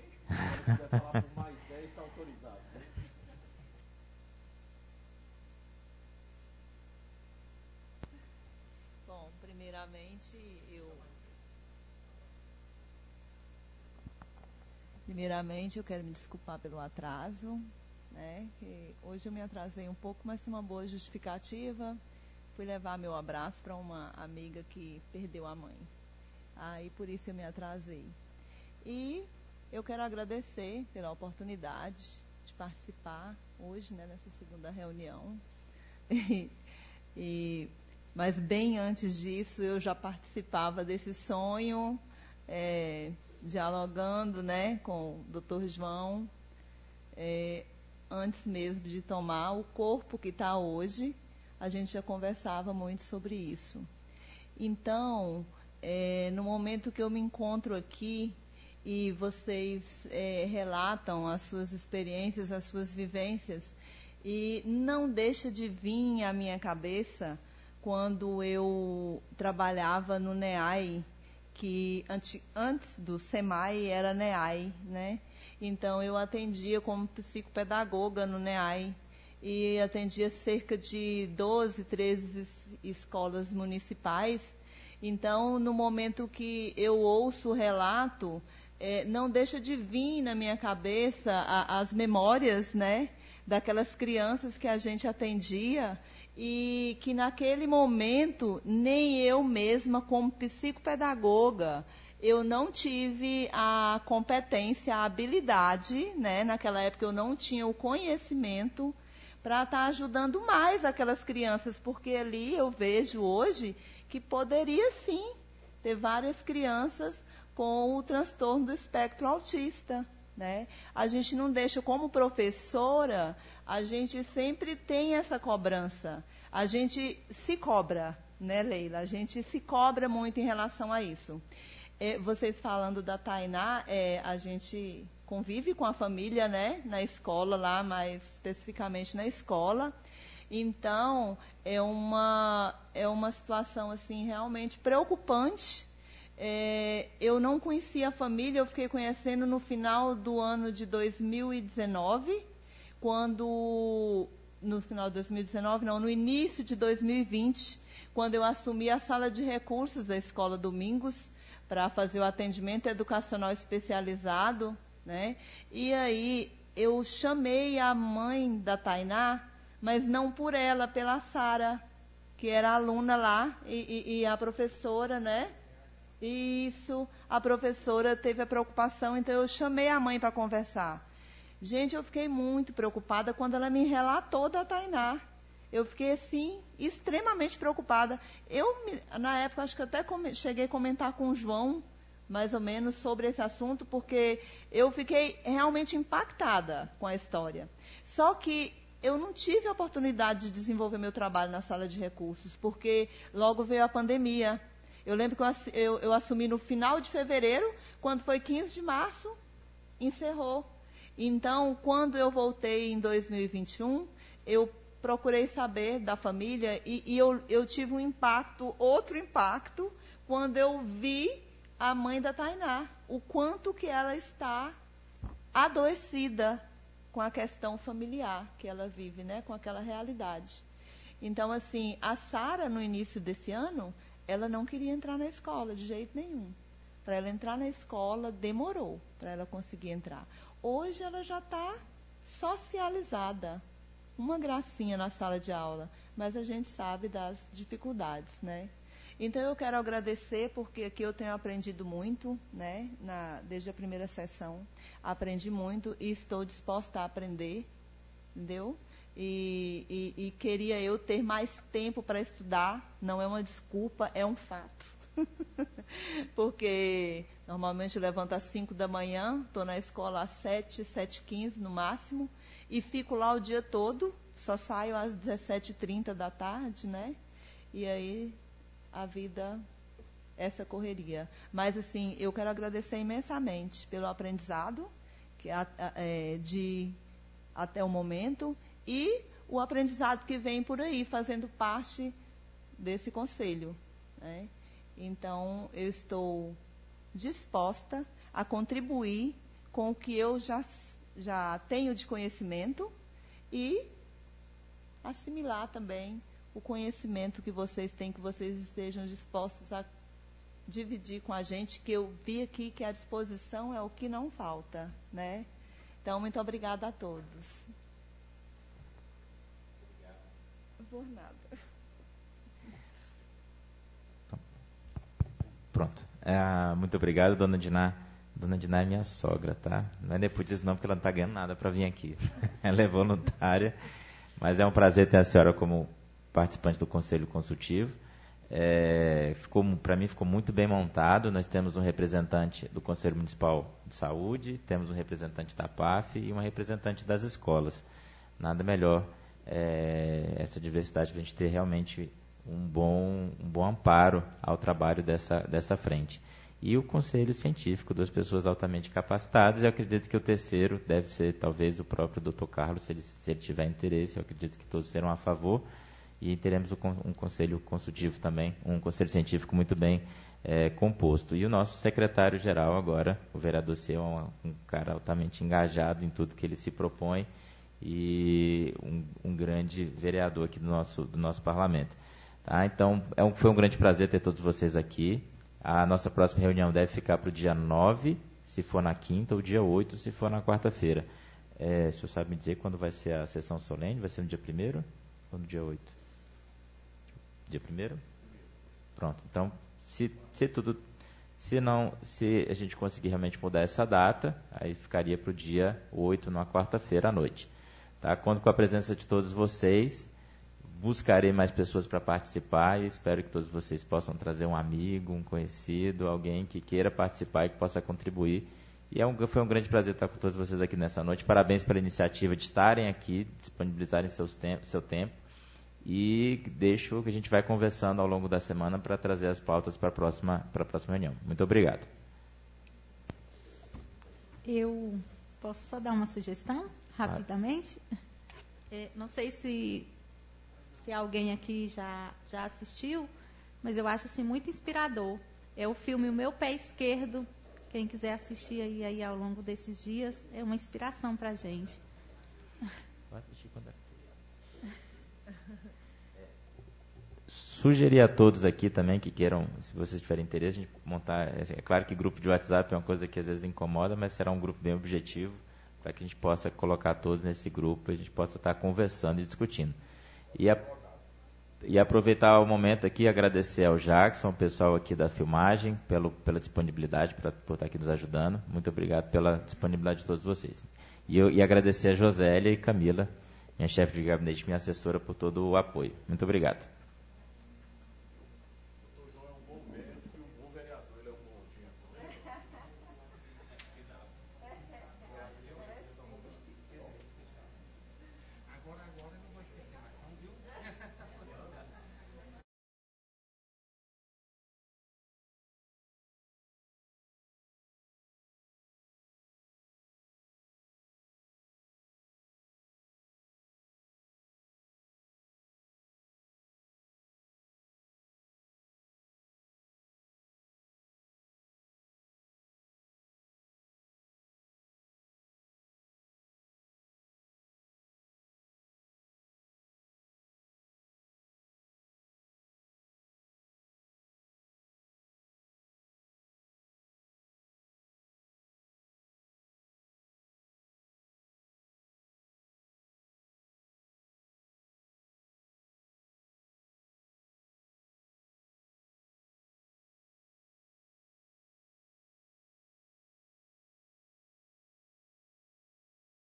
Bom, primeiramente eu quero me desculpar pelo atraso, né? Que hoje eu me atrasei um pouco, mas tem uma boa justificativa. Fui levar meu abraço para uma amiga que perdeu a mãe. Aí por isso eu me atrasei. E eu quero agradecer pela oportunidade de participar hoje, né, nessa segunda reunião. Mas bem antes disso, eu já participava desse sonho, dialogando, né, com o Dr. João, antes mesmo de tomar o corpo que está hoje, a gente já conversava muito sobre isso. Então, no momento que eu me encontro aqui e vocês relatam as suas experiências, as suas vivências, e não deixa de vir à minha cabeça quando eu trabalhava no NEAI, que antes do SEMAI era NEAI, né? Então, eu atendia como psicopedagoga no NEAI e atendia cerca de 12, 13 escolas municipais. Então, no momento que eu ouço o relato, não deixa de vir na minha cabeça as memórias, né, daquelas crianças que a gente atendia e que naquele momento, nem eu mesma, como psicopedagoga, eu não tive a competência, a habilidade, né? Naquela época eu não tinha o conhecimento para estar ajudando mais aquelas crianças, porque ali eu vejo hoje que poderia sim ter várias crianças com o transtorno do espectro autista, né? A gente não deixa, como professora, a gente sempre tem essa cobrança. A gente se cobra, né, Leila? A gente se cobra muito em relação a isso. Vocês falando da Tainá, a gente convive com a família, né, na escola lá, mais especificamente na escola. Então, é uma situação assim realmente preocupante. Eu não conhecia a família, eu fiquei conhecendo no final do ano de 2019, no início de 2020, quando eu assumi a sala de recursos da Escola Domingos para fazer o atendimento educacional especializado, né? E aí eu chamei a mãe da Tainá, mas não por ela, pela Sara, que era aluna lá, e a professora, né? Isso, a professora teve a preocupação, então eu chamei a mãe para conversar. Gente, eu fiquei muito preocupada quando ela me relatou da Tainá. Eu fiquei, assim, extremamente preocupada. Na época, acho que até cheguei a comentar com o João, mais ou menos, sobre esse assunto, porque eu fiquei realmente impactada com a história. Só que eu não tive a oportunidade de desenvolver meu trabalho na sala de recursos, porque logo veio a pandemia. Eu lembro que eu assumi no final de fevereiro, quando foi 15 de março, encerrou. Então, quando eu voltei em 2021, eu procurei saber da família e eu tive outro impacto, quando eu vi a mãe da Tainá, o quanto que ela está adoecida com a questão familiar que ela vive, né, com aquela realidade. Então, assim, a Sara, no início desse ano, ela não queria entrar na escola de jeito nenhum. Para ela entrar na escola, demorou para ela conseguir entrar. Hoje ela já está socializada. Uma gracinha na sala de aula, mas a gente sabe das dificuldades, né? Então eu quero agradecer, porque aqui eu tenho aprendido muito, né? Desde a primeira sessão, aprendi muito e estou disposta a aprender, entendeu? E queria eu ter mais tempo para estudar, não é uma desculpa, é um fato. Porque normalmente eu levanto às 5 da manhã, estou na escola às 7h15 no máximo, e fico lá o dia todo, só saio às 17h30 da tarde, né? E aí a vida, essa correria. Mas assim, eu quero agradecer imensamente pelo aprendizado até o momento e o aprendizado que vem por aí, fazendo parte desse conselho, né? Então, eu estou disposta a contribuir com o que eu já tenho de conhecimento e assimilar também o conhecimento que vocês têm, que vocês estejam dispostos a dividir com a gente, que eu vi aqui que a disposição é o que não falta, né? Então, muito obrigada a todos. Por nada. Pronto. Muito obrigado, dona Diná. Dona Diná é minha sogra, tá? Não é nepotismo não, porque ela não está ganhando nada para vir aqui. Ela é voluntária, mas é um prazer ter a senhora como participante do Conselho Consultivo. Para mim ficou muito bem montado. Nós temos um representante do Conselho Municipal de Saúde, temos um representante da PAF e uma representante das escolas. Nada melhor essa diversidade para a gente ter realmente um bom amparo ao trabalho dessa frente. E o Conselho Científico, 2 pessoas altamente capacitadas. Eu acredito que o terceiro deve ser talvez o próprio Dr. Carlos, se ele tiver interesse. Eu acredito que todos serão a favor. E teremos um Conselho Consultivo também, um Conselho Científico muito bem composto. E o nosso secretário-geral agora, o vereador Seu, é um cara altamente engajado em tudo que ele se propõe e um grande vereador aqui do nosso parlamento. Tá? Então, foi um grande prazer ter todos vocês aqui. A nossa próxima reunião deve ficar para o dia 9, se for na quinta, ou dia 8, se for na quarta-feira. O senhor sabe me dizer quando vai ser a sessão solene? Vai ser no dia 1º ou no dia 8? Dia 1º? Pronto. Então, se a gente conseguir realmente mudar essa data, aí ficaria para o dia 8, numa quarta-feira à noite. Tá? Conto com a presença de todos vocês. Buscarei mais pessoas para participar e espero que todos vocês possam trazer um amigo, um conhecido, alguém que queira participar e que possa contribuir. E foi um grande prazer estar com todos vocês aqui nessa noite. Parabéns pela iniciativa de estarem aqui, disponibilizarem seu tempo. E deixo que a gente vai conversando ao longo da semana para trazer as pautas para a próxima reunião. Muito obrigado. Eu posso só dar uma sugestão, rapidamente? Não sei se alguém aqui já assistiu, mas eu acho assim, muito inspirador. É o filme O Meu Pé Esquerdo. Quem quiser assistir aí ao longo desses dias, é uma inspiração para a gente. Vai assistir quando Sugerir a todos aqui também que queiram, se vocês tiverem interesse, a gente montar. É claro que grupo de WhatsApp é uma coisa que às vezes incomoda, mas será um grupo bem objetivo para que a gente possa colocar todos nesse grupo e a gente possa estar conversando e discutindo. E aproveitar o momento aqui e agradecer ao Jackson, o pessoal aqui da filmagem, pela disponibilidade, por estar aqui nos ajudando. Muito obrigado pela disponibilidade de todos vocês. E agradecer a Josélia e Camila, minha chefe de gabinete, minha assessora, por todo o apoio. Muito obrigado.